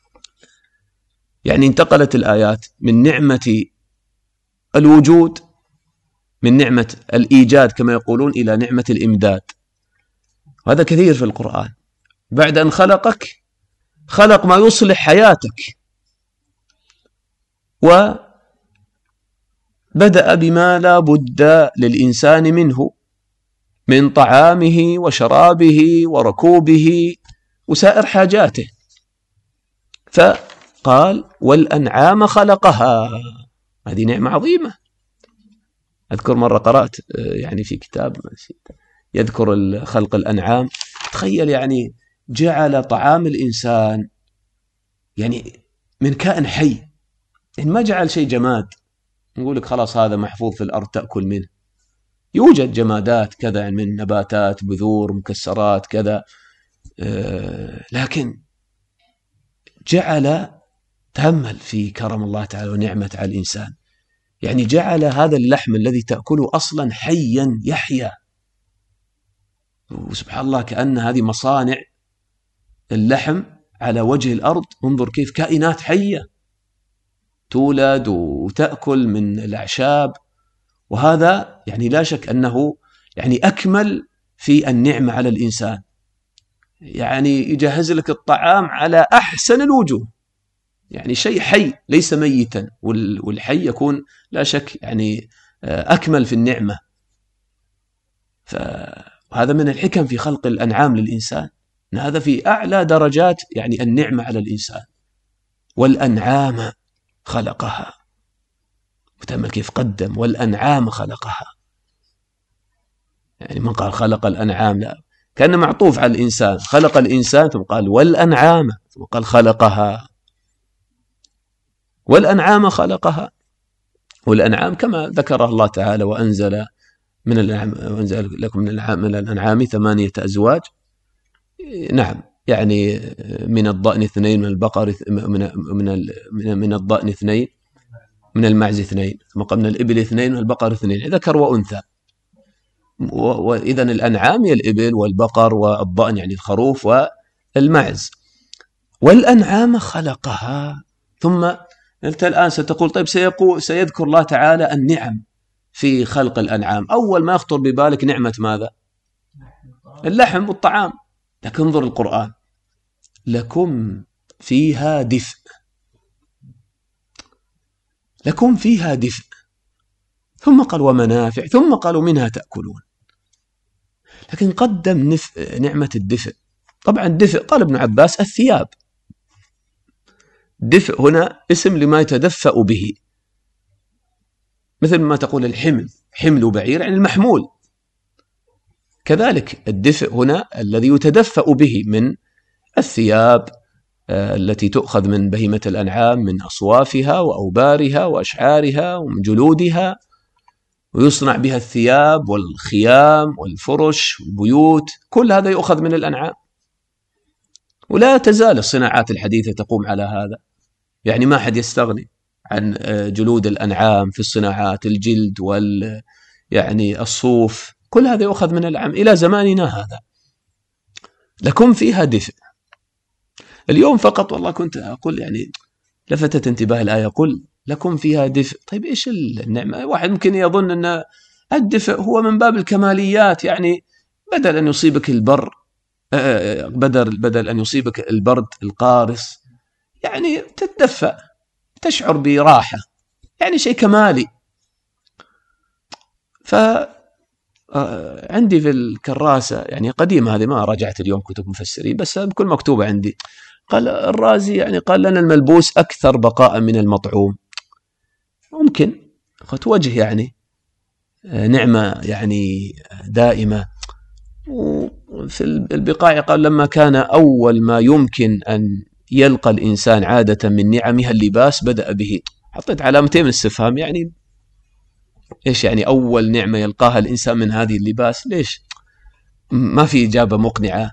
يعني انتقلت الآيات من نعمة الوجود، من نعمة الإيجاد كما يقولون، إلى نعمة الإمداد. وهذا كثير في القرآن. بعد أن خلقك خلق ما يصلح حياتك، وبدأ بما لا بد للإنسان منه من طعامه وشرابه وركوبه وسائر حاجاته، فقال: والأنعام خلقها. هذه نعمة عظيمة. أذكر مرة قرأت يعني في كتاب يذكر خلق الأنعام، تخيل يعني جعل طعام الإنسان يعني من كائن حي، يعني ما جعل شيء جماد نقول لك خلاص هذا محفوظ في الأرض تأكل منه. يوجد جمادات كذا من نباتات، بذور، مكسرات كذا، آه لكن جعل، تأمل في كرم الله تعالى ونعمة على الإنسان، يعني جعل هذا اللحم الذي تأكله أصلا حيا يحيا. وسبحان الله كأن هذه مصانع اللحم على وجه الأرض، انظر كيف كائنات حية تولد وتأكل من الأعشاب، وهذا يعني لا شك أنه يعني أكمل في النعمة على الإنسان، يعني يجهز لك الطعام على أحسن الوجوه، يعني شيء حي ليس ميتا، والحي يكون لا شك يعني أكمل في النعمة. فهذا من الحكم في خلق الأنعام للإنسان، أن هذا في أعلى درجات يعني النعمة على الإنسان. والأنعام خلقها، وتأمل كيف قدم والأنعام خلقها، يعني من قال خلق الأنعام، لا، كان معطوف على الإنسان، خلق الإنسان ثم قال والأنعام ثم قال خلقها. والأنعام خلقها، والأنعام كما ذكر الله تعالى: وأنزل من الأنعام وأنزل لكم من من الأنعام ثمانية أزواج. نعم، يعني من الضأن اثنين، من البقر من من من الضأن اثنين، من المعز اثنين، ثم قال من الإبل اثنين، من البقر اثنين، ذكر وأنثى. وإذن الأنعام هي الإبل والبقر والضأن، يعني الخروف والمعز. والأنعام خلقها. ثم أنت الآن ستقول طيب سيقول سيذكر الله تعالى النعم في خلق الأنعام، أول ما يخطر ببالك نعمة ماذا؟ اللحم والطعام. لكن انظر القرآن: لكم فيها دفء، لكم فيها دفء، ثم قال ومنافع، ثم قالوا منها تأكلون. لكن قدم نعمة الدفء. طبعا الدفء قال ابن عباس الثياب. دفء هنا اسم لما يتدفأ به، مثل ما تقول الحمل، حمل بعير يعني المحمول. كذلك الدفء هنا الذي يتدفأ به من الثياب التي تؤخذ من بهيمة الأنعام، من أصوافها وأوبارها وأشعارها ومن جلودها، ويصنع بها الثياب والخيام والفرش والبيوت، كل هذا يؤخذ من الأنعام. ولا تزال الصناعات الحديثة تقوم على هذا، يعني ما حد يستغني عن جلود الأنعام في الصناعات، الجلد وال يعني الصوف، كل هذا يؤخذ من العام. إلى زماننا هذا لكم فيها دفء. اليوم فقط والله كنت أقول يعني لفتت انتباه الآية، قل لكم فيها دفء. طيب إيش النعمة؟ واحد ممكن يظن أن الدفء هو من باب الكماليات، يعني بدل أن يصيبك البر بدل بدل أن يصيبك البرد القارس يعني تتدفأ تشعر براحة، يعني شيء كمالي. فعندي في الكراسة يعني قديمة هذه، ما راجعت اليوم كتب مفسرين بس بكل مكتوبة عندي، قال الرازي يعني قال لنا الملبوس أكثر بقاء من المطعوم. ممكن توجه يعني نعمة يعني دائمة. وفي البقاع قال لما كان أول ما يمكن أن يلقى الإنسان عادة من نعمها اللباس بدأ به. حطيت علامتين من استفهام، يعني إيش يعني أول نعمة يلقاها الإنسان من هذه اللباس؟ ليش ما في إجابة مقنعة؟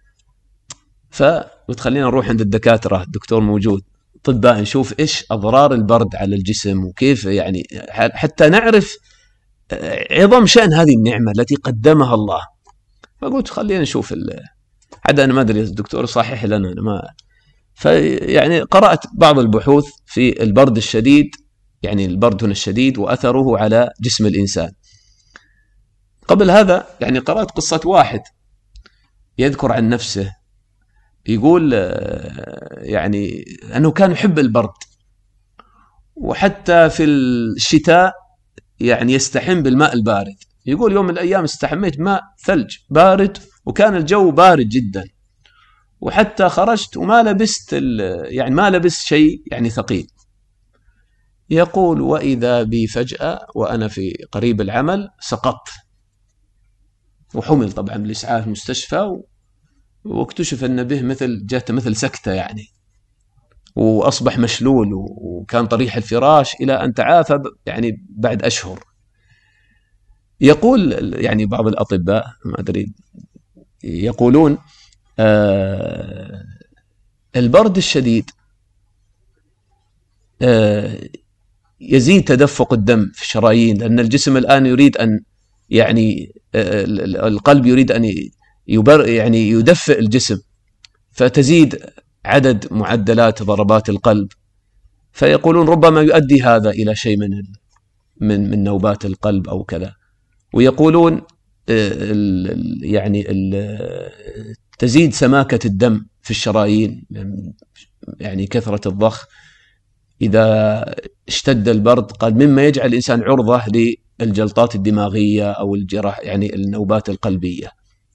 فبتخلينا نروح عند الدكاترة، الدكتور موجود، طباء، نشوف إيش أضرار البرد على الجسم وكيف يعني حتى نعرف عظم شأن هذه النعمة التي قدمها الله. فقلت خلينا نشوف حتى أنا ما أدري الدكتور صحيح لنا أنا ما. فيعني قرأت بعض البحوث في البرد الشديد، يعني البرد هنا الشديد وأثره على جسم الإنسان. قبل هذا يعني قرأت قصة واحد يذكر عن نفسه، يقول يعني أنه كان يحب البرد، وحتى في الشتاء يعني يستحم بالماء البارد. يقول يوم من الأيام استحميت ماء ثلج بارد وكان الجو بارد جدا، وحتى خرجت وما لبست يعني ما لبست شيء يعني ثقيل. يقول وإذا بي فجأة وأنا في قريب العمل سقطت، وحمل طبعا بالإسعاف المستشفى، واكتشف أن به مثل جاته مثل سكتة يعني، وأصبح مشلول وكان طريح الفراش إلى أن تعافى يعني بعد أشهر. يقول يعني بعض الأطباء ما أدري يقولون آه البرد الشديد آه يزيد تدفق الدم في الشرايين، لأن الجسم الآن يريد أن يعني آه القلب يريد أن يبر يعني يدفئ الجسم، فتزيد عدد معدلات ضربات القلب. فيقولون ربما يؤدي هذا إلى شيء من من من نوبات القلب أو كذا. ويقولون يعني تزيد سماكة الدم في الشرايين، يعني كثرة الضخ إذا اشتد البرد، قال مما يجعل الإنسان عرضة للجلطات الدماغية أو الجراح يعني النوبات القلبية.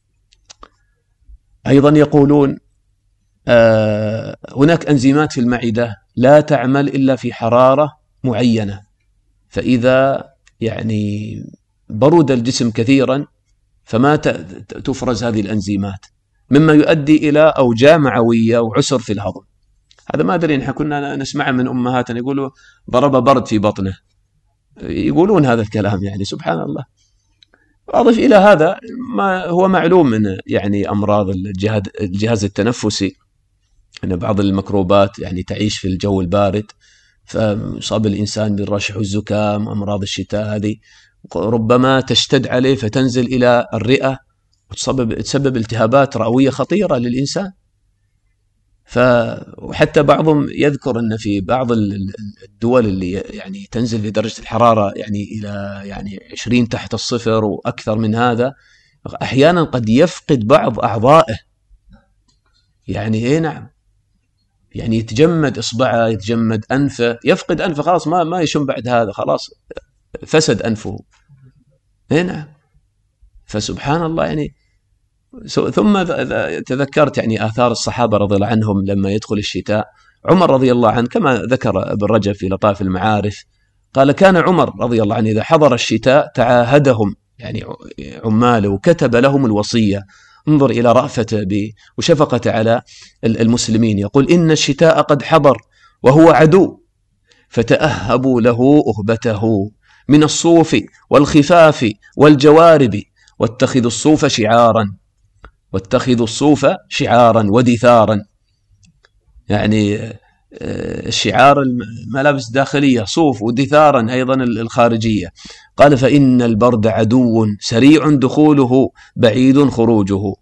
أيضا يقولون آه هناك أنزيمات في المعدة لا تعمل إلا في حرارة معينة، فإذا يعني برد الجسم كثيرا فما تفرز هذه الأنزيمات، مما يؤدي إلى أوجاع معوية وعسر في الهضم. هذا ما أدري، نحن كنا نسمع من أمهاتنا يقولوا ضرب برد في بطنه، يقولون هذا الكلام يعني سبحان الله. أضف إلى هذا ما هو معلوم من يعني أمراض الجهاز الجهاز التنفسي، أن بعض الميكروبات يعني تعيش في الجو البارد، فيصاب الإنسان بالرشح والزكام وأمراض الشتاء هذه ربما تشتد عليه فتنزل إلى الرئة وتسبب تسبب التهابات رئوية خطيرة للإنسان. وحتى بعضهم يذكر أن في بعض الدول اللي يعني تنزل في درجة الحرارة يعني إلى يعني عشرين تحت الصفر وأكثر من هذا، أحيانا قد يفقد بعض أعضائه، يعني إيه نعم، يعني يتجمد إصبعه، يتجمد أنفه، يفقد أنفه خلاص ما ما يشم بعد هذا، خلاص فسد أنفه. إيه نعم. فسبحان الله يعني. ثم تذكرت يعني آثار الصحابة رضي الله عنهم لما يدخل الشتاء. عمر رضي الله عنه كما ذكر ابن رجب في لطائف المعارف، قال كان عمر رضي الله عنه إذا حضر الشتاء تعاهدهم يعني عماله وكتب لهم الوصية. انظر إلى رأفته وشفقته على المسلمين، يقول إن الشتاء قد حضر وهو عدو، فتأهبوا له أهبته من الصوف والخفاف والجوارب، واتخذوا الصوف شعارا واتخذوا الصوف شعارا ودثارا. يعني الشعار الملابس الداخلية صوف، ودثارا أيضا الخارجية. قال فإن البرد عدو سريع دخوله بعيد خروجه.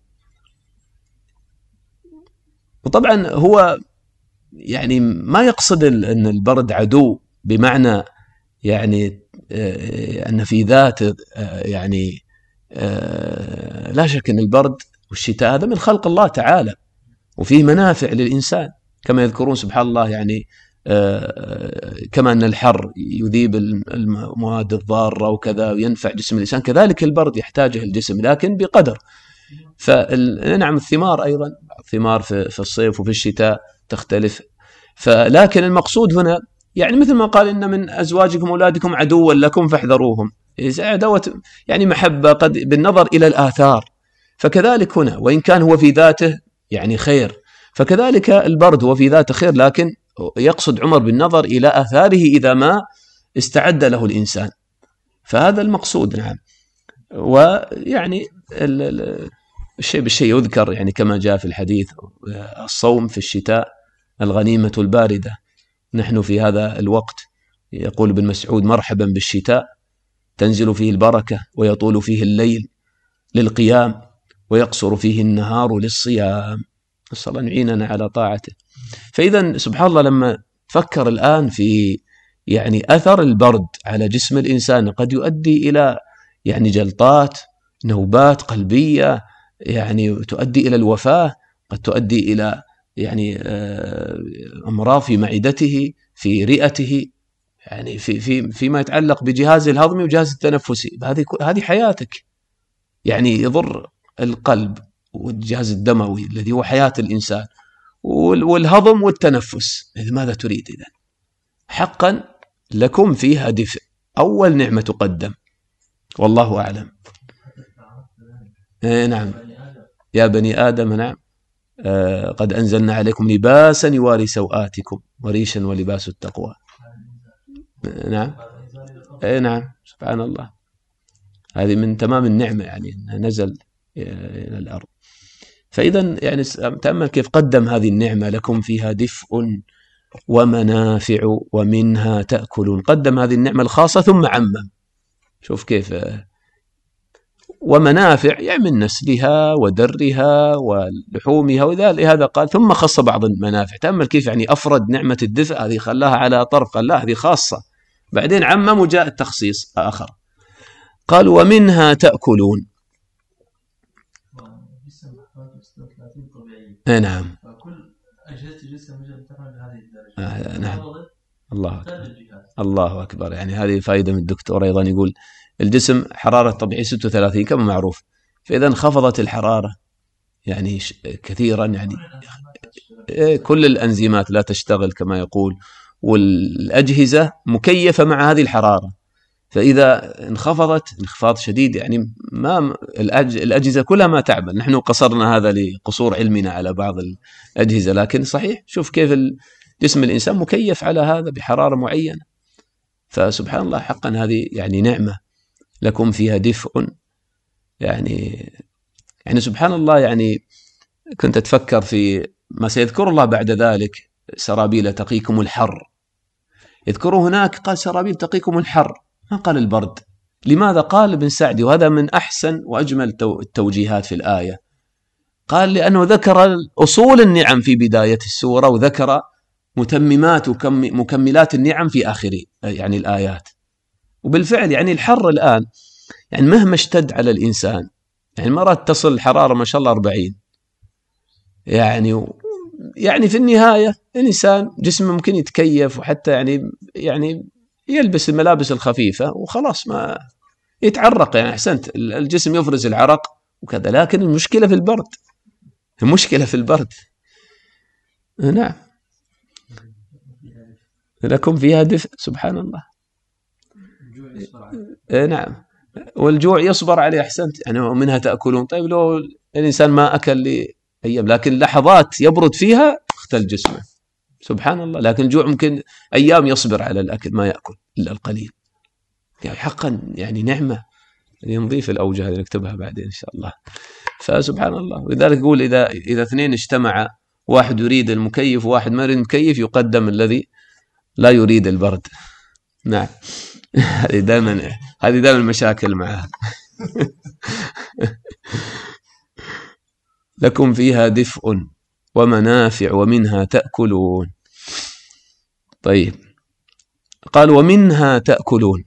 وطبعا هو يعني ما يقصد أن البرد عدو بمعنى يعني أن في ذاته يعني لا شك أن البرد والشتاء هذا من خلق الله تعالى، وفيه منافع للإنسان كما يذكرون سبحان الله، يعني كما أن الحر يذيب المواد الضارة وكذا وينفع جسم الإنسان، كذلك البرد يحتاجه الجسم لكن بقدر. فنعم الثمار أيضا، الثمار في الصيف وفي الشتاء تختلف. فلكن المقصود هنا يعني مثل ما قال إن من أزواجكم أولادكم عدوا لكم فاحذروهم، عدوة يعني محبة قد بالنظر إلى الآثار. فكذلك هنا وإن كان هو في ذاته يعني خير، فكذلك البرد هو في ذاته خير، لكن يقصد عمر بالنظر إلى آثاره إذا ما استعد له الإنسان، فهذا المقصود. نعم. ويعني الشيء بالشيء يذكر، يعني كما جاء في الحديث الصوم في الشتاء الغنيمة الباردة. نحن في هذا الوقت يقول ابن مسعود مرحبا بالشتاء، تنزل فيه البركة ويطول فيه الليل للقيام ويقصر فيه النهار للصيام. نسأل الله أن يعيننا على طاعته. فإذا سبحان الله لما فكر الآن في يعني أثر البرد على جسم الإنسان، قد يؤدي إلى يعني جلطات، نوبات قلبية، يعني تؤدي إلى الوفاة، قد تؤدي إلى يعني أمراض في معدته، في رئته، يعني في في فيما يتعلق بجهاز الهضمي وجهاز التنفسي. هذه هذه حياتك، يعني يضر القلب والجهاز الدموي الذي هو حياة الإنسان، والهضم والتنفس. ماذا تريد إذن؟ حقا لكم فيها دفء، أول نعمة تقدم، والله أعلم. إيه نعم يا بني آدم، نعم آه قد أنزلنا عليكم لباسا يواري سوآتكم وريشا ولباس التقوى. نعم إيه نعم سبحان الله، هذه من تمام النعمة، يعني نزل إلى الأرض. فإذا يعني تأمل كيف قدم هذه النعمة، لكم فيها دفء ومنافع ومنها تأكلون. قدم هذه النعمة الخاصة ثم عمم. شوف كيف، ومنافع يعني من نسلها ودرها ولحومها، وهذا قال ثم خص بعض المنافع. تأمل كيف يعني أفرد نعمة الدفء هذه خلاها على طرف، قال لا هذه خاصة، بعدين عمم وجاء التخصيص آخر. قال ومنها تأكلون. اي نعم كل أجهزة الجسم تعمل بهذه الدرجة. آه نعم الله أكبر. الله أكبر. يعني هذه فائدة من الدكتور أيضا، يقول الجسم حرارة طبيعية ستة وثلاثين كما معروف، فإذا انخفضت الحرارة يعني كثيرا، يعني كل الأنزيمات لا تشتغل كما يقول، والأجهزة مكيفة مع هذه الحرارة، فإذا انخفضت انخفاض شديد يعني ما الأجهزة كلها ما تعمل. نحن قصرنا هذا لقصور علمنا على بعض الأجهزة، لكن صحيح شوف كيف جسم الإنسان مكيف على هذا بحرارة معينة. فسبحان الله حقا هذه يعني نعمة، لكم فيها دفء. يعني يعني سبحان الله، يعني كنت أتفكر في ما سيذكر الله بعد ذلك، سرابيل تقيكم الحر. يذكروا هناك قال سرابيل تقيكم الحر، ما قال البرد. لماذا؟ قال ابن سعدي، وهذا من أحسن وأجمل التوجيهات في الآية، قال لأنه ذكر أصول النعم في بداية السورة، وذكر متممات ومكملات النعم في آخر يعني الآيات. وبالفعل يعني الحر الآن يعني مهما اشتد على الإنسان، يعني مرات تصل الحرارة ما شاء الله أربعين، يعني يعني في النهاية الإنسان جسمه ممكن يتكيف، وحتى يعني يعني يلبس الملابس الخفيفة وخلاص ما يتعرق، يعني أحسنت الجسم يفرز العرق وكذا. لكن المشكلة في البرد، المشكلة في البرد. نعم لكم فيها دفء، سبحان الله. نعم والجوع يصبر عليه، أحسنت، يعني منها تأكلون. طيب لو الإنسان ما أكل لأيام، لكن لحظات يبرد فيها اختل جسمه، سبحان الله. لكن الجوع ممكن أيام يصبر على الأكل ما يأكل إلا القليل. يعني حقا يعني نعمة. نضيف الأوجه هذه نكتبها بعدين إن شاء الله. فسبحان الله. ولذلك يقول إذا إذا اثنين اجتمع واحد يريد المكيف وواحد ما يريد المكيف، يقدم الذي لا يريد البرد. نعم. هذه دائما هذه دائما المشاكل معها. لكم فيها دفء ومنافع ومنها تأكلون. طيب، قال ومنها تأكلون.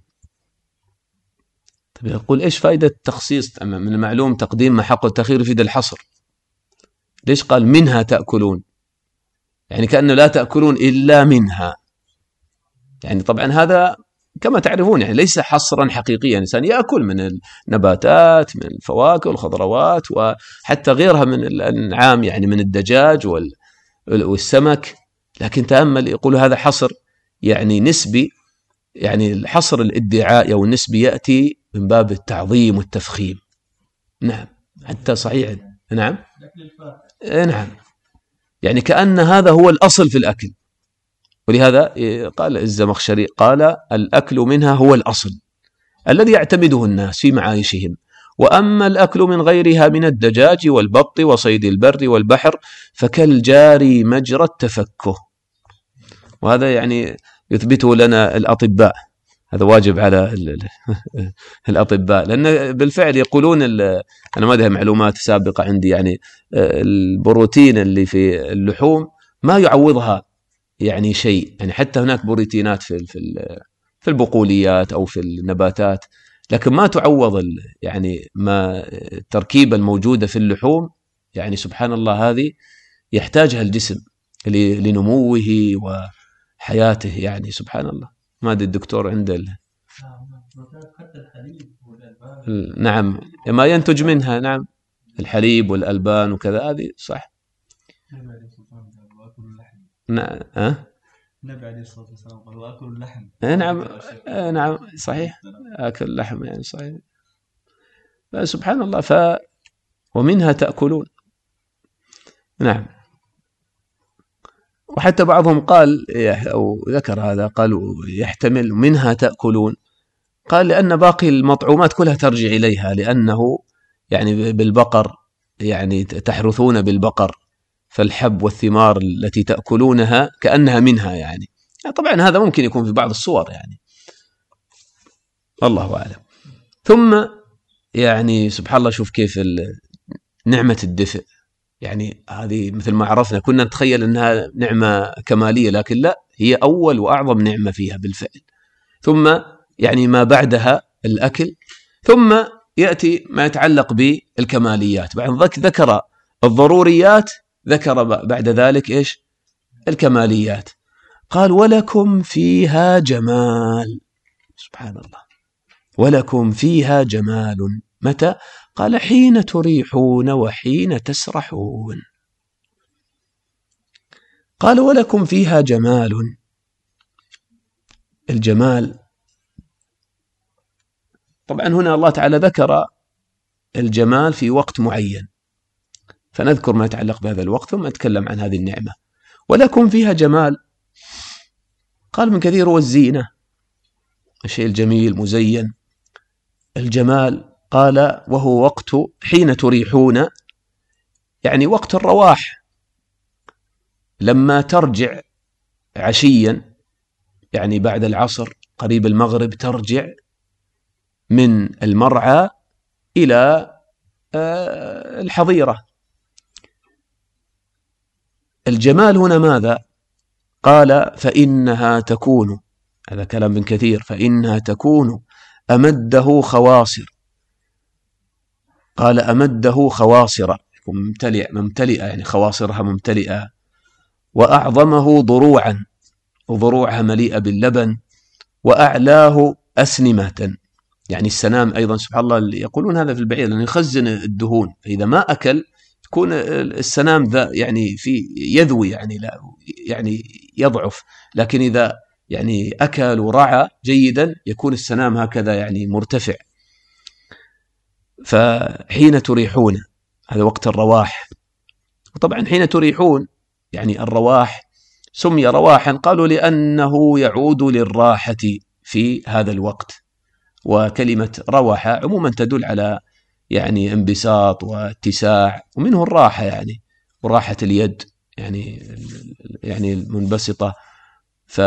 طيب يقول إيش فائدة التخصيص؟ من المعلوم تقديم ما حق التأخير يفيد الحصر، ليش قال منها تأكلون؟ يعني كأنه لا تأكلون إلا منها. يعني طبعا هذا كما تعرفون يعني ليس حصرا حقيقيا، الإنسان يأكل من النباتات، من الفواكه والخضروات وحتى غيرها من الأنعام، يعني من الدجاج والسمك، لكن تأمل يقول هذا حصر يعني نسبي، يعني الحصر الادعاء أو النسبي يأتي من باب التعظيم والتفخيم. نعم، حتى صحيح. نعم نعم، يعني كأن هذا هو الأصل في الأكل، ولهذا قال الزمخشري قال الأكل منها هو الأصل الذي يعتمده الناس في معايشهم، وأما الأكل من غيرها من الدجاج والبط وصيد البر والبحر فكالجاري مجرى التفكه. وهذا يعني يثبته لنا الأطباء، هذا واجب على الأطباء، لأن بالفعل يقولون، أنا ما لها معلومات سابقة عندي، يعني البروتين اللي في اللحوم ما يعوضها يعني شيء، يعني حتى هناك بروتينات في في البقوليات أو في النباتات، لكن ما تعوض يعني ما التركيبة الموجودة في اللحوم، يعني سبحان الله هذه يحتاجها الجسم لنموه وحياته، يعني سبحان الله. ما أدري الدكتور عنده نعم ما ينتج منها، نعم الحليب والألبان وكذا، هذه صح. نعم أه؟ النبي عليه الصلاة والسلام قال وأكل اللحم. نعم نعم صحيح، أكل اللحم يعني صحيح. سبحان الله. ف ومنها تأكلون. نعم. وحتى بعضهم قال أو ذكر هذا، قالوا يحتمل منها تأكلون، قال لأن باقي المطعومات كلها ترجع إليها، لأنه يعني بالبقر يعني تحرثون بالبقر، فالحب والثمار التي تأكلونها كأنها منها، يعني طبعا هذا ممكن يكون في بعض الصور يعني، الله أعلم. ثم يعني سبحان الله، شوف كيف نعمة الدفء، يعني هذه مثل ما عرفنا كنا نتخيل أنها نعمة كمالية، لكن لا، هي أول وأعظم نعمة فيها بالفعل. ثم يعني ما بعدها الأكل، ثم يأتي ما يتعلق بالكماليات. بعد ذكر الضروريات، ذكر بعد ذلك إيش؟ الكماليات. قال ولكم فيها جمال. سبحان الله، ولكم فيها جمال. متى؟ قال حين تريحون وحين تسرحون. قال ولكم فيها جمال. الجمال طبعا هنا الله تعالى ذكر الجمال في وقت معين، فنذكر ما يتعلق بهذا الوقت ثم نتكلم عن هذه النعمة. ولكم فيها جمال، قال من كثير والزينة، الشيء الجميل مزين. الجمال قال وهو وقت حين تريحون، يعني وقت الرواح، لما ترجع عشيا يعني بعد العصر قريب المغرب، ترجع من المرعى إلى الحظيرة. الجمال هنا ماذا؟ قال فإنها تكون، هذا كلام ابن كثير، فإنها تكون أمده خواصر. قال أمده خواصر، ممتلئ ممتلئة يعني خواصرها ممتلئة، وأعظمه ضروعا، وضروعها مليئة باللبن، وأعلاه أسنمة، يعني السنام أيضا سبحان الله، يقولون هذا في البعير لأنه يخزن الدهون، فإذا ما أكل يكون السنام ذا يعني في يذوي، يعني لا يعني يضعف، لكن إذا يعني أكل ورعى جيدا يكون السنام هكذا يعني مرتفع. فحين تريحون هذا وقت الرواح، وطبعا حين تريحون يعني الرواح سمي رواحا، قالوا لأنه يعود للراحة في هذا الوقت. وكلمة روح عموما تدل على يعني انبساط واتساع، ومنه الراحة يعني، وراحة اليد يعني يعني المنبسطة، ف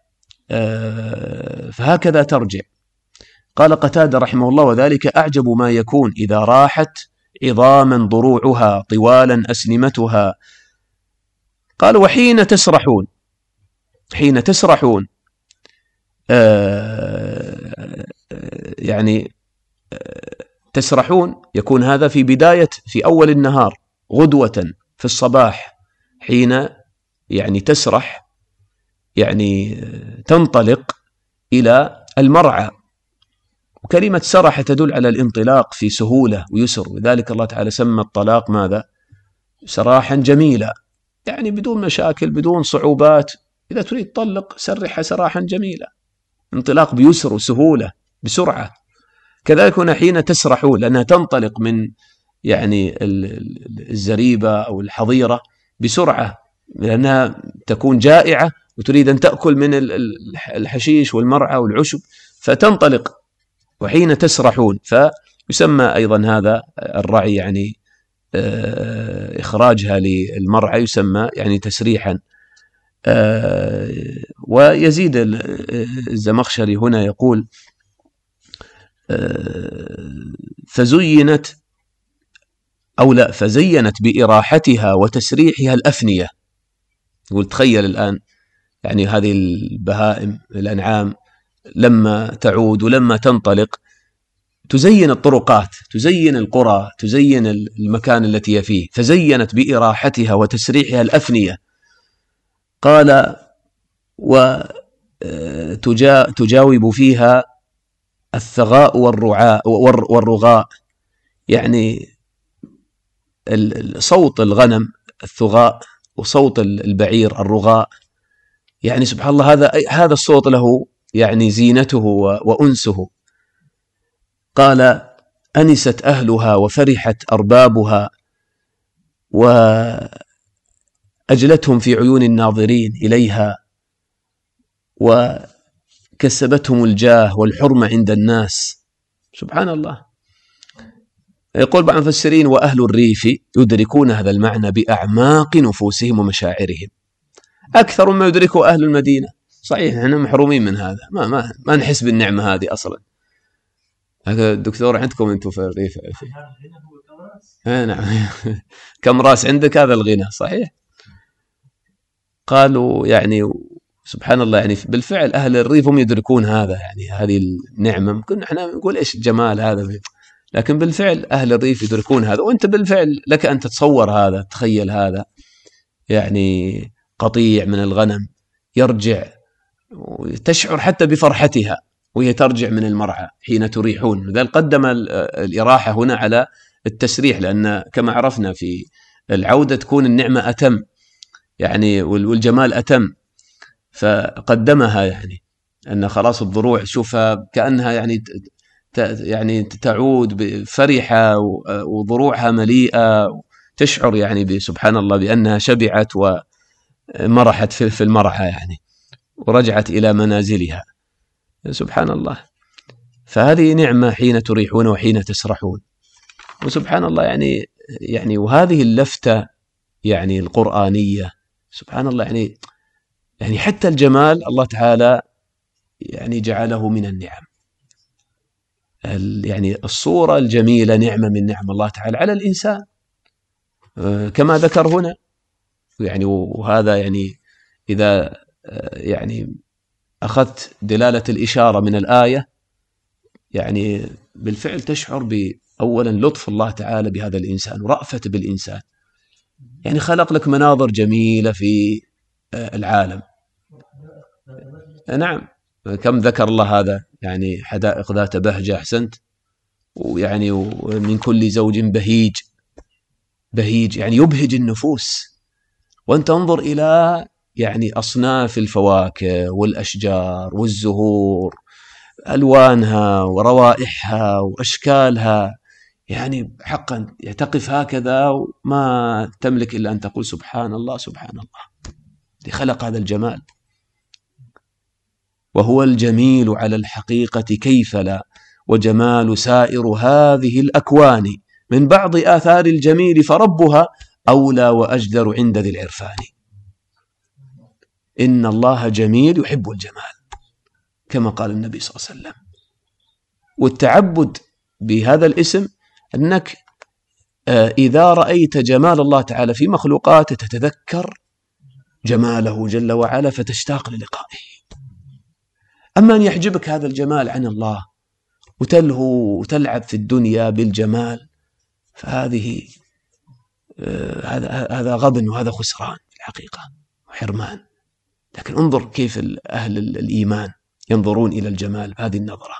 فهكذا ترجع. قال قتادة رحمه الله: وذلك أعجب ما يكون إذا راحت عظاما ضروعها طوالا أسنمتها. قال: وحين تسرحون، حين تسرحون آه يعني آه تسرحون يكون هذا في بداية في أول النهار غدوة في الصباح، حين يعني تسرح يعني تنطلق إلى المرعى. وكلمة سرح تدل على الانطلاق في سهولة ويسر، وذلك الله تعالى سمى الطلاق ماذا؟ سراحا جميلا، يعني بدون مشاكل بدون صعوبات. إذا تريد تطلق سرحها سراحا جميلا، انطلاق بيسر وسهولة بسرعة. كذلك هنا حين تسرحون، لأنها تنطلق من يعني الزريبة أو الحظيرة بسرعة، لأنها تكون جائعة وتريد أن تأكل من الحشيش والمرعى والعشب، فتنطلق. وحين تسرحون، فيسمى أيضا هذا الرعي يعني إخراجها للمرعى يسمى يعني تسريحا. ويزيد الزمخشري هنا يقول: فزينت أو لا فزينت بإراحتها وتسريحها الأفنية. يقول تخيل الآن يعني هذه البهائم الأنعام لما تعود ولما تنطلق تزين الطرقات، تزين القرى، تزين المكان التي هي فيه. فزينت بإراحتها وتسريحها الأفنية. قال: وتجاوب فيها الثغاء والرعاء والرغاء، يعني صوت الغنم الثغاء وصوت البعير الرغاء، يعني سبحان الله هذا هذا الصوت له يعني زينته وأنسه. قال: أنست أهلها وفرحت أربابها وأجلتهم في عيون الناظرين إليها وكسبتهم الجاه والحرمة عند الناس. سبحان الله. يقول بعض المفسرين: وأهل الريف يدركون هذا المعنى بأعماق نفوسهم ومشاعرهم أكثر مما يدركه أهل المدينة. صحيح احنا محرومين من هذا، ما ما ما نحس بالنعمة هذه أصلا. هذا الدكتور عندكم أنتم في الريف آه نعم كم راس عندك هذا الغنى. صحيح. قالوا يعني سبحان الله، يعني بالفعل أهل الريف هم يدركون هذا، يعني هذه النعمة. كنا احنا نقول إيش الجمال هذا، لكن بالفعل أهل الريف يدركون هذا. وأنت بالفعل لك أن تتصور هذا، تخيل هذا، يعني قطيع من الغنم يرجع، تشعر حتى بفرحتها وهي ترجع من المرعى حين تريحون. لذلك قدم الإراحة هنا على التسريح، لأن كما عرفنا في العودة تكون النعمة أتم يعني والجمال أتم، فقدمها يعني أن خلاص الضروع شوفها كأنها يعني يعني تعود بفرحة وضروعها مليئة، تشعر يعني سبحان الله بأنها شبعت ومرحت في المرحة يعني ورجعت إلى منازلها. سبحان الله. فهذه نعمة حين تريحون وحين تسرحون. وسبحان الله يعني يعني وهذه اللفتة يعني القرآنية سبحان الله، يعني يعني حتى الجمال الله تعالى يعني جعله من النعم. يعني الصورة الجميلة نعمة من نعم الله تعالى على الإنسان كما ذكر هنا. يعني وهذا يعني إذا يعني أخذت دلالة الإشارة من الآية يعني بالفعل تشعر بأولا لطف الله تعالى بهذا الإنسان ورأفة بالإنسان. يعني خلق لك مناظر جميلة في العالم. نعم كم ذكر الله هذا، يعني حدائق ذات بهجة، أحسنت، ويعني ومن كل زوج بهيج، بهيج يعني يبهج النفوس. وأنت انظر إلى يعني أصناف الفواكه والأشجار والزهور، ألوانها وروائحها وأشكالها، يعني حقا تقف هكذا وما تملك إلا أن تقول سبحان الله سبحان الله، لخلق هذا الجمال. وهو الجميل على الحقيقة كيف لا، وجمال سائر هذه الأكوان من بعض آثار الجميل فربها أولى وأجدر عند ذي العرفان. إن الله جميل يحب الجمال كما قال النبي صلى الله عليه وسلم. والتعبد بهذا الاسم أنك إذا رأيت جمال الله تعالى في مخلوقاته تتذكر جماله جل وعلا فتشتاق للقائه. أما أن يحجبك هذا الجمال عن الله وتلهو وتلعب في الدنيا بالجمال فهذه هذا هذا غبن وهذا خسران في الحقيقة وحرمان. لكن انظر كيف أهل الإيمان ينظرون إلى الجمال بهذه النظرة.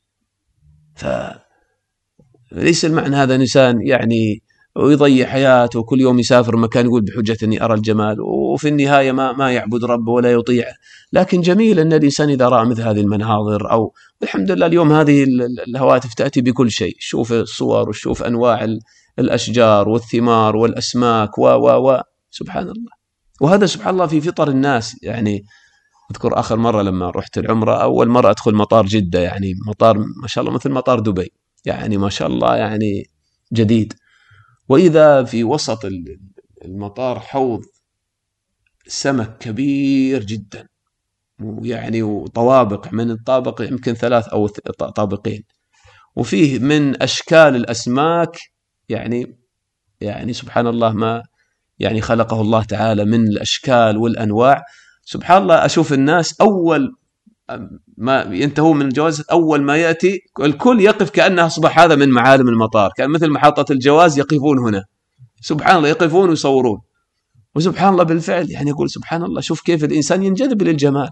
فليس المعنى هذا إنسان يعني ويضيع حياته وكل يوم يسافر مكان يقول بحجة أني أرى الجمال وفي النهاية ما ما يعبد ربه ولا يطيعه. لكن جميل أن الإنسان إذا رأى مثل هذه المناظر أو الحمد لله اليوم هذه الهواتف تأتي بكل شيء، شوف الصور وشوف أنواع الأشجار والثمار والأسماك و و و سبحان الله. وهذا سبحان الله في فطر الناس. يعني أذكر آخر مرة لما رحت العمرة أول مرة أدخل مطار جدة، يعني مطار ما شاء الله مثل مطار دبي، يعني ما شاء الله يعني جديد. وإذا في وسط المطار حوض سمك كبير جدا، يعني وطوابق من الطابق يمكن ثلاث أو طابقين، وفيه من أشكال الأسماك يعني يعني سبحان الله ما يعني خلقه الله تعالى من الأشكال والأنواع. سبحان الله أشوف الناس أول ما ينتهوا من الجواز أول ما يأتي الكل يقف كأنه أصبح هذا من معالم المطار، كان مثل محطة الجواز يقفون هنا سبحان الله يقفون ويصورون. وسبحان الله بالفعل يعني يقول سبحان الله شوف كيف الإنسان ينجذب للجمال.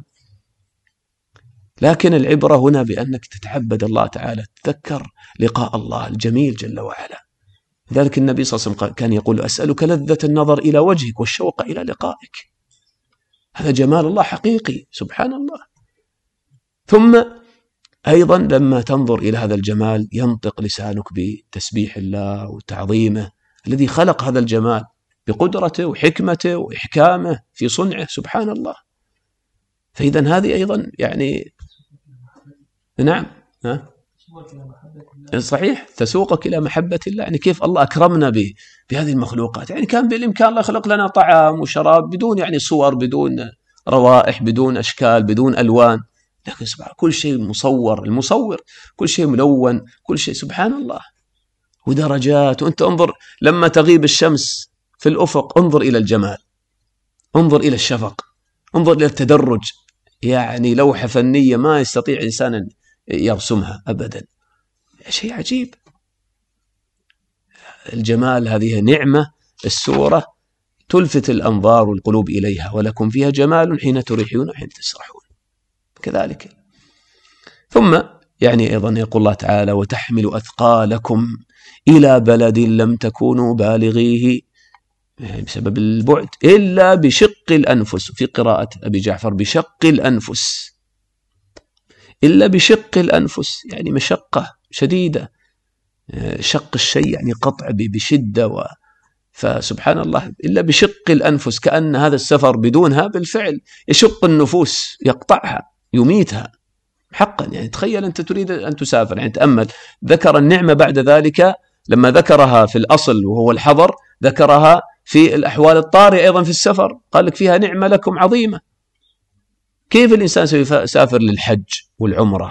لكن العبرة هنا بأنك تتعبد الله تعالى، تذكر لقاء الله الجميل جل وعلا. لذلك النبي صلى الله عليه وسلم كان يقول أسألك لذة النظر إلى وجهك والشوق إلى لقائك. هذا جمال الله حقيقي سبحان الله. ثم أيضا لما تنظر إلى هذا الجمال ينطق لسانك بتسبيح الله وتعظيمه الذي خلق هذا الجمال بقدرته وحكمته وإحكامه في صنعه سبحان الله. فإذا هذه أيضا يعني نعم ها صحيح تسوقك إلى محبة الله. يعني كيف الله أكرمنا به بهذه المخلوقات. يعني كان بالإمكان الله يخلق لنا طعام وشراب بدون يعني صور، بدون روائح، بدون أشكال، بدون ألوان، لكن سبحان كل شيء مصور، المصور كل شيء ملون، كل شيء سبحان الله ودرجات. وأنت انظر لما تغيب الشمس في الأفق انظر إلى الجمال، انظر إلى الشفق، انظر إلى التدرج. يعني لوحة فنية ما يستطيع إنسان يرسمها أبدا، شيء عجيب. الجمال هذه نعمة، السورة تلفت الأنظار والقلوب إليها، ولكم فيها جمال حين تريحون وحين تسرحون كذلك. ثم يعني أيضا يقول الله تعالى وتحمل أثقالكم إلى بلد لم تكونوا بالغيه يعني بسبب البعد إلا بشق الأنفس، في قراءة أبي جعفر بشق الأنفس، إلا بشق الأنفس يعني مشقة شديدة، شق الشيء يعني قطع بشدة و... فسبحان الله إلا بشق الأنفس، كأن هذا السفر بدونها بالفعل يشق النفوس، يقطعها، يميتها حقا. يعني تخيل أنت تريد أن تسافر، يعني تأمل ذكر النعمة بعد ذلك لما ذكرها في الأصل وهو الحظر ذكرها في الأحوال الطارئة أيضا في السفر، قال لك فيها نعمة لكم عظيمة. كيف الإنسان سيسافر للحج والعمرة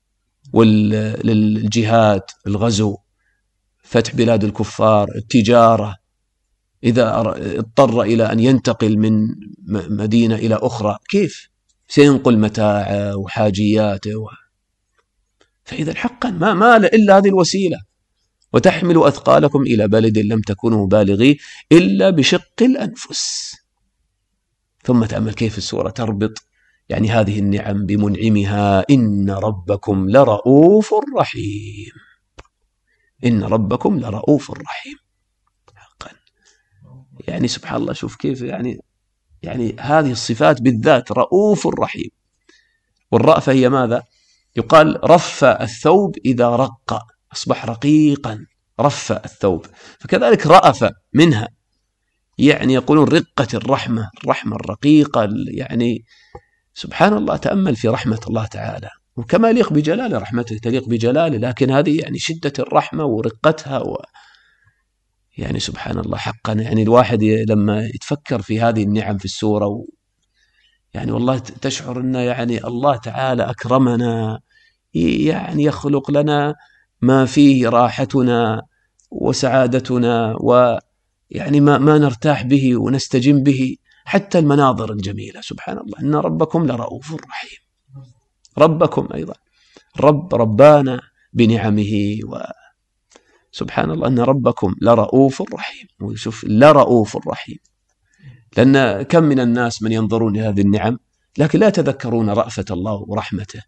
وللجهاد، الغزو، فتح بلاد الكفار، التجارة، إذا اضطر إلى أن ينتقل من مدينة إلى أخرى كيف سينقل متاعه وحاجياته و... فإذا حقا ما مال إلا هذه الوسيلة. وتحمل أثقالكم إلى بلد لم تكونوا بالغيه إلا بشق الأنفس. ثم تأمل كيف السورة تربط يعني هذه النعم بمنعمها. إن ربكم لرؤوف رحيم، إن ربكم لرؤوف رحيم حقا. يعني سبحان الله شوف كيف يعني يعني هذه الصفات بالذات رؤوف رحيم. والرأفة هي ماذا؟ يقال رف الثوب إذا رق أصبح رقيقا، رف الثوب، فكذلك رأف منها، يعني يقولون رقة الرحمة، الرحمة الرقيقة. يعني سبحان الله تأمل في رحمة الله تعالى، وكما يليق بجلاله، رحمته تليق بجلاله، لكن هذه يعني شدة الرحمة ورقتها و... يعني سبحان الله حقا. يعني الواحد لما يتفكر في هذه النعم في السورة و يعني والله تشعر أن يعني الله تعالى أكرمنا، يعني يخلق لنا ما فيه راحتنا وسعادتنا، ويعني ما, ما نرتاح به ونستجم به، حتى المناظر الجميلة. سبحان الله، إن ربكم لرؤوف رحيم. ربكم أيضا رب ربانا بنعمه، وسبحان الله أن ربكم لرؤوف رحيم. وشوف لرؤوف رحيم، لأن كم من الناس من ينظرون لهذه النعم لكن لا يتذكرون رأفة الله ورحمته،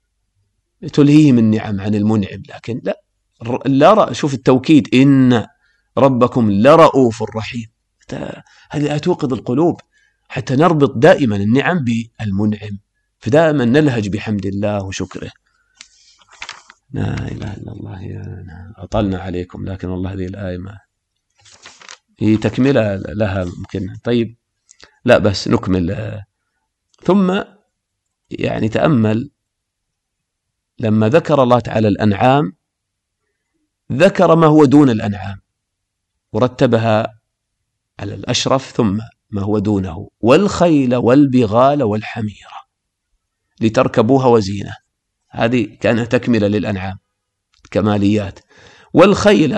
تلهيهم النعم عن المنعم. لكن لا لا شوف التوكيد، إن ربكم لرؤوف رحيم. هذه توقظ القلوب حتى نربط دائما النعم بالمنعم، فدائما نلهج بحمد الله وشكره. لا إله إلا الله. يا أطلنا عليكم، لكن والله هذه الآية ما هي تكملة لها ممكن. طيب لا بس نكمل. ثم يعني تأمل لما ذكر الله تعالى الأنعام ذكر ما هو دون الأنعام ورتبها على الأشرف، ثم ما هو دونه: والخيل والبغال والحميرة لتركبوها وزينة. هذه كانت تكملة للأنعام، كماليات. والخيل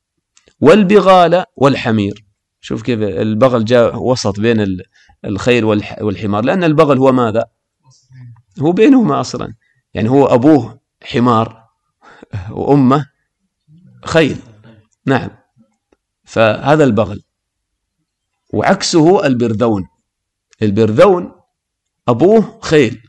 والبغال والحمير، شوف كيف البغل جاء وسط بين الخيل والحمار، لأن البغل هو ماذا؟ هو بينهما أصلا، يعني هو أبوه حمار وأمه خيل. نعم، فهذا البغل. وعكسه البرذون، البرذون أبوه خيل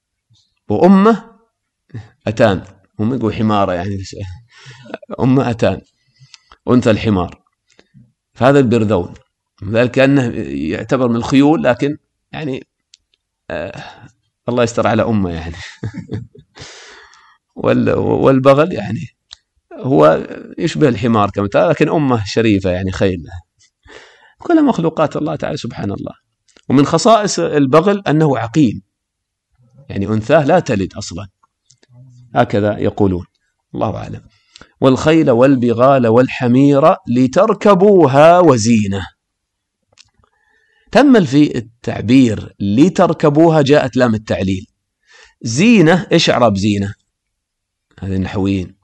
وأمه أتان، هم يقول حمارة يعني أمه أتان، أنثى الحمار، فهذا البرذون. ذلك كأنه يعتبر من الخيول، لكن يعني آه الله يستر على أمه يعني والبغل يعني هو يشبه الحمار كما، لكن أمه شريفة يعني خيل. كل مخلوقات الله تعالى سبحان الله. ومن خصائص البغل أنه عقيم، يعني أنثاه لا تلد أصلا، هكذا يقولون، الله أعلم. والخيل والبغال والحمير لتركبوها وزينة. تأمل في التعبير لتركبوها، جاءت لام التعليل. زينة إيش إعراب زينة؟ هذه النحويين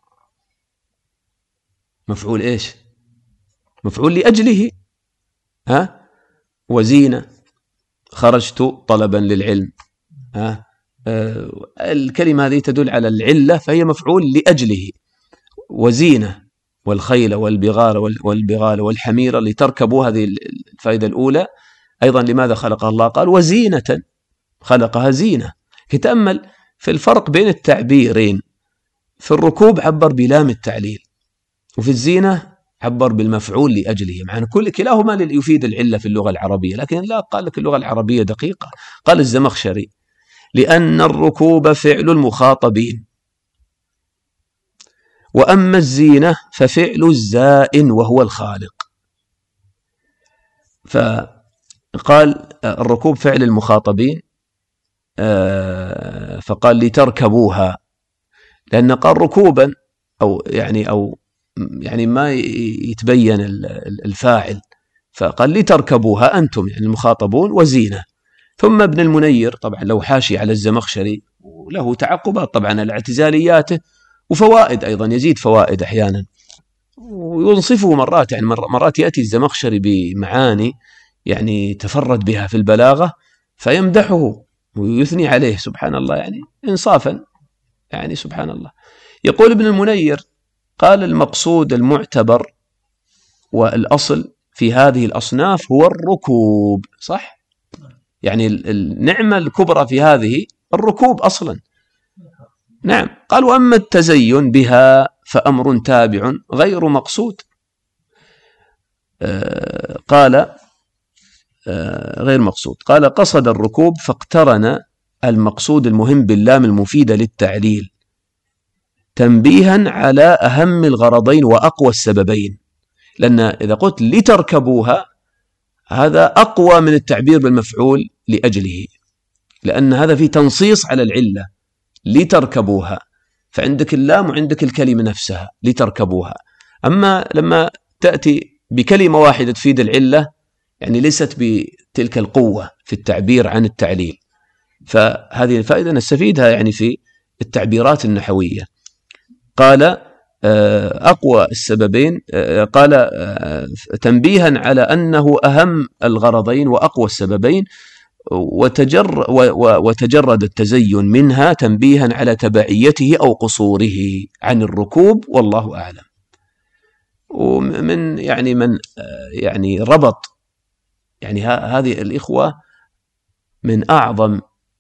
مفعول إيش؟ مفعول لأجله. ها؟ وزينة خرجت طلبا للعلم. ها؟ آه الكلمة هذه تدل على العلة، فهي مفعول لأجله. وزينة والخيل والبغال والبغال والحمير لتركبوا، هذه الفائدة الأولى. أيضا لماذا خلقها الله؟ قال وزينة، خلقها زينة. تأمل في الفرق بين التعبيرين، في الركوب عبر بلام التعليل، وفي الزينة عبر بالمفعول لأجله، مع أن كل كلاهما يفيد العلة في اللغة العربية، لكن لا، قال لك اللغة العربية دقيقة. قال الزمخشري: لأن الركوب فعل المخاطبين، وأما الزينة ففعل الزائن وهو الخالق. فقال الركوب فعل المخاطبين، فقال لتركبوها، لأن قال ركوبا أو يعني أو يعني ما يتبين الفاعل، فقال لتركبوها أنتم يعني المخاطبون وزينة. ثم ابن المنير طبعا لو حاشي على الزمخشري، وله تعقبات طبعا على اعتزالياته وفوائد أيضا، يزيد فوائد أحيانا وينصفه مرات، يعني مرات يأتي الزمخشري بمعاني يعني تفرد بها في البلاغة فيمدحه ويثني عليه سبحان الله، يعني إنصافا، يعني سبحان الله. يقول ابن المنير: قال المقصود المعتبر والأصل في هذه الأصناف هو الركوب. صح؟ يعني النعمة الكبرى في هذه الركوب أصلا. نعم. قال: وأما التزين بها فأمر تابع غير مقصود. آه قال آه غير مقصود. قال: قصد الركوب فاقترن المقصود المهم باللام المفيدة للتعليل تنبيها على أهم الغرضين وأقوى السببين، لأن إذا قلت لتركبوها هذا أقوى من التعبير بالمفعول لأجله، لأن هذا فيه تنصيص على العلة لتركبوها، فعندك اللام وعندك الكلمة نفسها لتركبوها. أما لما تأتي بكلمة واحدة تفيد العلة يعني ليست بتلك القوة في التعبير عن التعليل. فهذه الفائدة نستفيدها يعني في التعبيرات النحوية. قال أقوى السببين، قال تنبيها على أنه أهم الغرضين وأقوى السببين، وتجر وتجرد التزين منها تنبيها على تبعيته أو قصوره عن الركوب، والله أعلم. ومن يعني من يعني ربط يعني هذه الإخوة من أعظم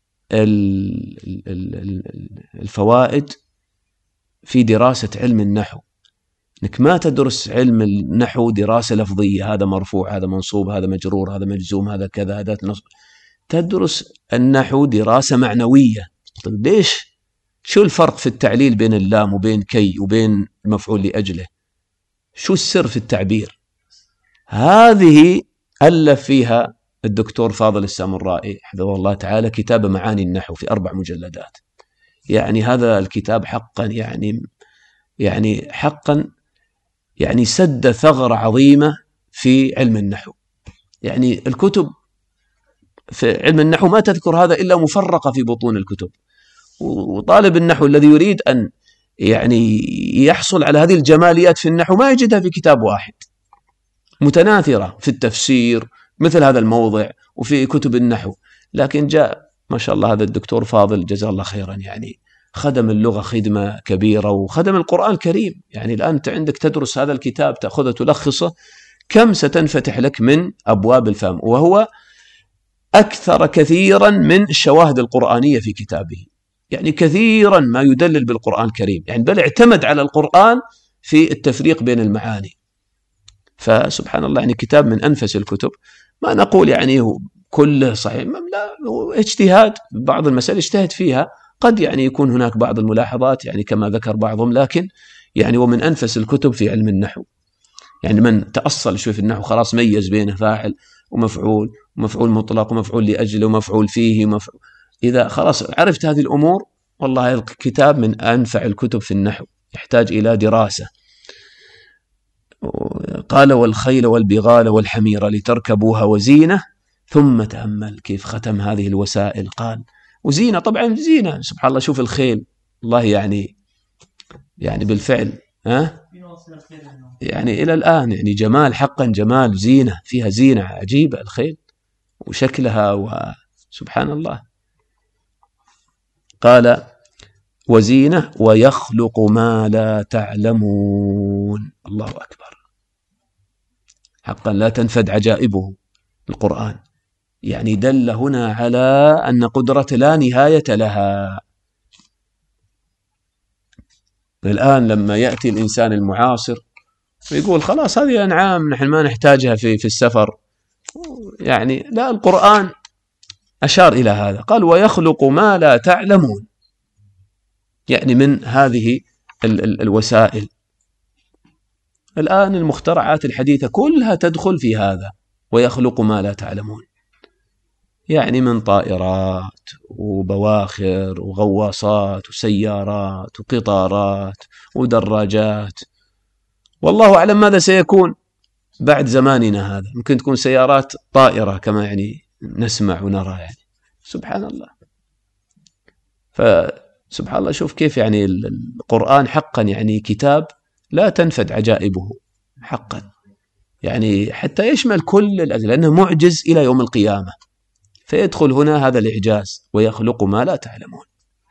الفوائد في دراسة علم النحو، انك ما تدرس علم النحو دراسة لفظية، هذا مرفوع هذا منصوب هذا مجرور هذا مجزوم هذا كذا هذا نصب. تدرس النحو دراسة معنوية. طيب ليش؟ شو الفرق في التعليل بين اللام وبين كي وبين المفعول لأجله؟ شو السر في التعبير؟ هذه ألف فيها الدكتور فاضل السامرائي حفظه الله تعالى كتاب معاني النحو في أربع مجلدات. يعني هذا الكتاب حقا يعني يعني حقا يعني سد ثغرة عظيمة في علم النحو. يعني الكتب في علم النحو ما تذكر هذا إلا مفرقة في بطون الكتب، وطالب النحو الذي يريد أن يعني يحصل على هذه الجماليات في النحو ما يجدها في كتاب واحد، متناثرة في التفسير مثل هذا الموضع وفي كتب النحو. لكن جاء ما شاء الله هذا الدكتور فاضل جزاه الله خيرا، يعني خدم اللغة خدمة كبيرة وخدم القرآن الكريم. يعني الآن أنت عندك تدرس هذا الكتاب تأخذه تلخصه، كم ستنفتح لك من أبواب الفهم، وهو أكثر كثيرا من الشواهد القرآنية في كتابه. يعني كثيرا ما يدلل بالقرآن الكريم، يعني بل اعتمد على القرآن في التفريق بين المعاني. فسبحان الله يعني كتاب من أنفس الكتب. ما نقول يعني كله صحيح، لا، اجتهاد، بعض المسائل اجتهد فيها، قد يعني يكون هناك بعض الملاحظات يعني كما ذكر بعضهم، لكن يعني ومن أنفس الكتب في علم النحو. يعني من تأصل شوي في النحو خلاص ميز بين فاعل ومفعول ومفعول مطلق ومفعول لأجله ومفعول فيه ومفعول. إذا خلاص عرفت هذه الأمور والله الكتاب من أنفع الكتب في النحو، يحتاج إلى دراسة. قال والخيل والبغال والحمير لتركبوها وزينة، ثم تأمل كيف ختم هذه الوسائل. قال وزينة، طبعا زينة سبحان الله. شوف الخيل الله يعني يعني بالفعل ها يعني إلى الآن يعني جمال، حقا جمال، زينة، فيها زينة عجيبة الخيل وشكلها وسبحان الله. قال وزينة ويخلق ما لا تعلمون. الله أكبر، حقا لا تنفد عجائبه القرآن. يعني دل هنا على أن قدرة لا نهاية لها. الآن لما يأتي الإنسان المعاصر ويقول خلاص هذه أنعام نحن ما نحتاجها في في السفر، يعني لا، القرآن أشار إلى هذا، قال ويخلق ما لا تعلمون، يعني من هذه ال ال الوسائل. الآن المخترعات الحديثة كلها تدخل في هذا، ويخلق ما لا تعلمون، يعني من طائرات وبواخر وغواصات وسيارات وقطارات ودراجات. والله أعلم ماذا سيكون بعد زماننا هذا، ممكن تكون سيارات طائرة كما يعني نسمع ونرى، يعني سبحان الله. فسبحان الله شوف كيف يعني القرآن حقا يعني كتاب لا تنفد عجائبه حقا، يعني حتى يشمل كل الأجزاء، لأنه معجز إلى يوم القيامة. فيدخل هنا هذا الإعجاز ويخلق ما لا تعلمون.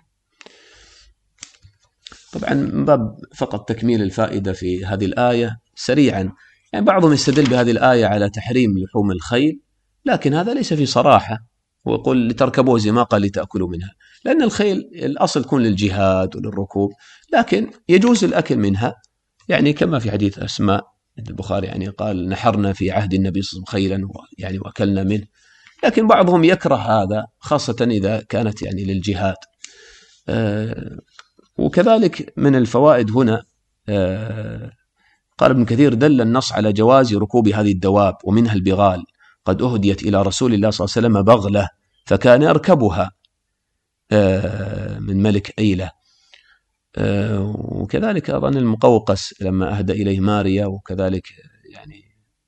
طبعا من باب فقط تكميل الفائدة في هذه الآية سريعا، يعني بعضهم يستدل بهذه الآية على تحريم لحوم الخيل، لكن هذا ليس في صراحة. ويقول لتركبوا زي ما قال لتأكلوا منها، لأن الخيل الأصل يكون للجهاد وللركوب، لكن يجوز الأكل منها، يعني كما في حديث أسماء البخاري يعني قال نحرنا في عهد النبي صلى الله عليه وسلم خيلا يعني وأكلنا منه. لكن بعضهم يكره هذا خاصة إذا كانت يعني للجهاد. آه وكذلك من الفوائد هنا آه قال ابن كثير دل النص على جواز ركوب هذه الدواب، ومنها البغال، قد أهديت إلى رسول الله صلى الله عليه وسلم بغلة فكان يركبها آه من ملك أيلة. آه وكذلك أظن المقوقس لما أهدى إليه ماريا، وكذلك يعني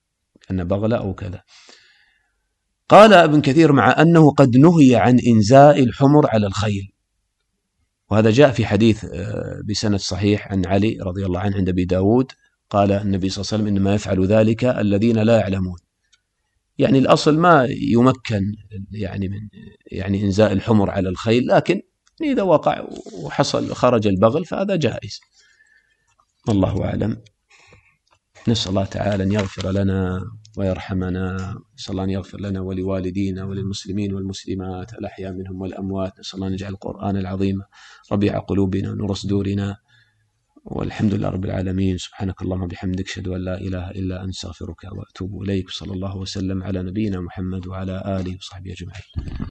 أن بغلة أو كذا. قال ابن كثير مع أنه قد نهي عن إنزاء الحمر على الخيل، وهذا جاء في حديث بسند صحيح عن علي رضي الله عنه عند أبي داود، قال النبي صلى الله عليه وسلم إنما يفعل ذلك الذين لا يعلمون. يعني الأصل ما يمكن يعني من يعني إنزاء الحمر على الخيل، لكن إذا وقع وحصل خرج البغل فهذا جائز. والله أعلم. نسأل الله تعالى أن يغفر لنا ويرحمنا، نسأل الله أن يغفر لنا ولوالدينا وللمسلمين والمسلمات الأحياء منهم والأموات. نسأل الله أن يجعل القرآن العظيم ربيع قلوبنا نور صدورنا، والحمد لله رب العالمين. سبحانك اللهم وبحمدك، أشهد أن لا إله إلا أنت، أستغفرك وأتوب إليك. صلى الله وسلم على نبينا محمد وعلى آله وصحبه أجمعين.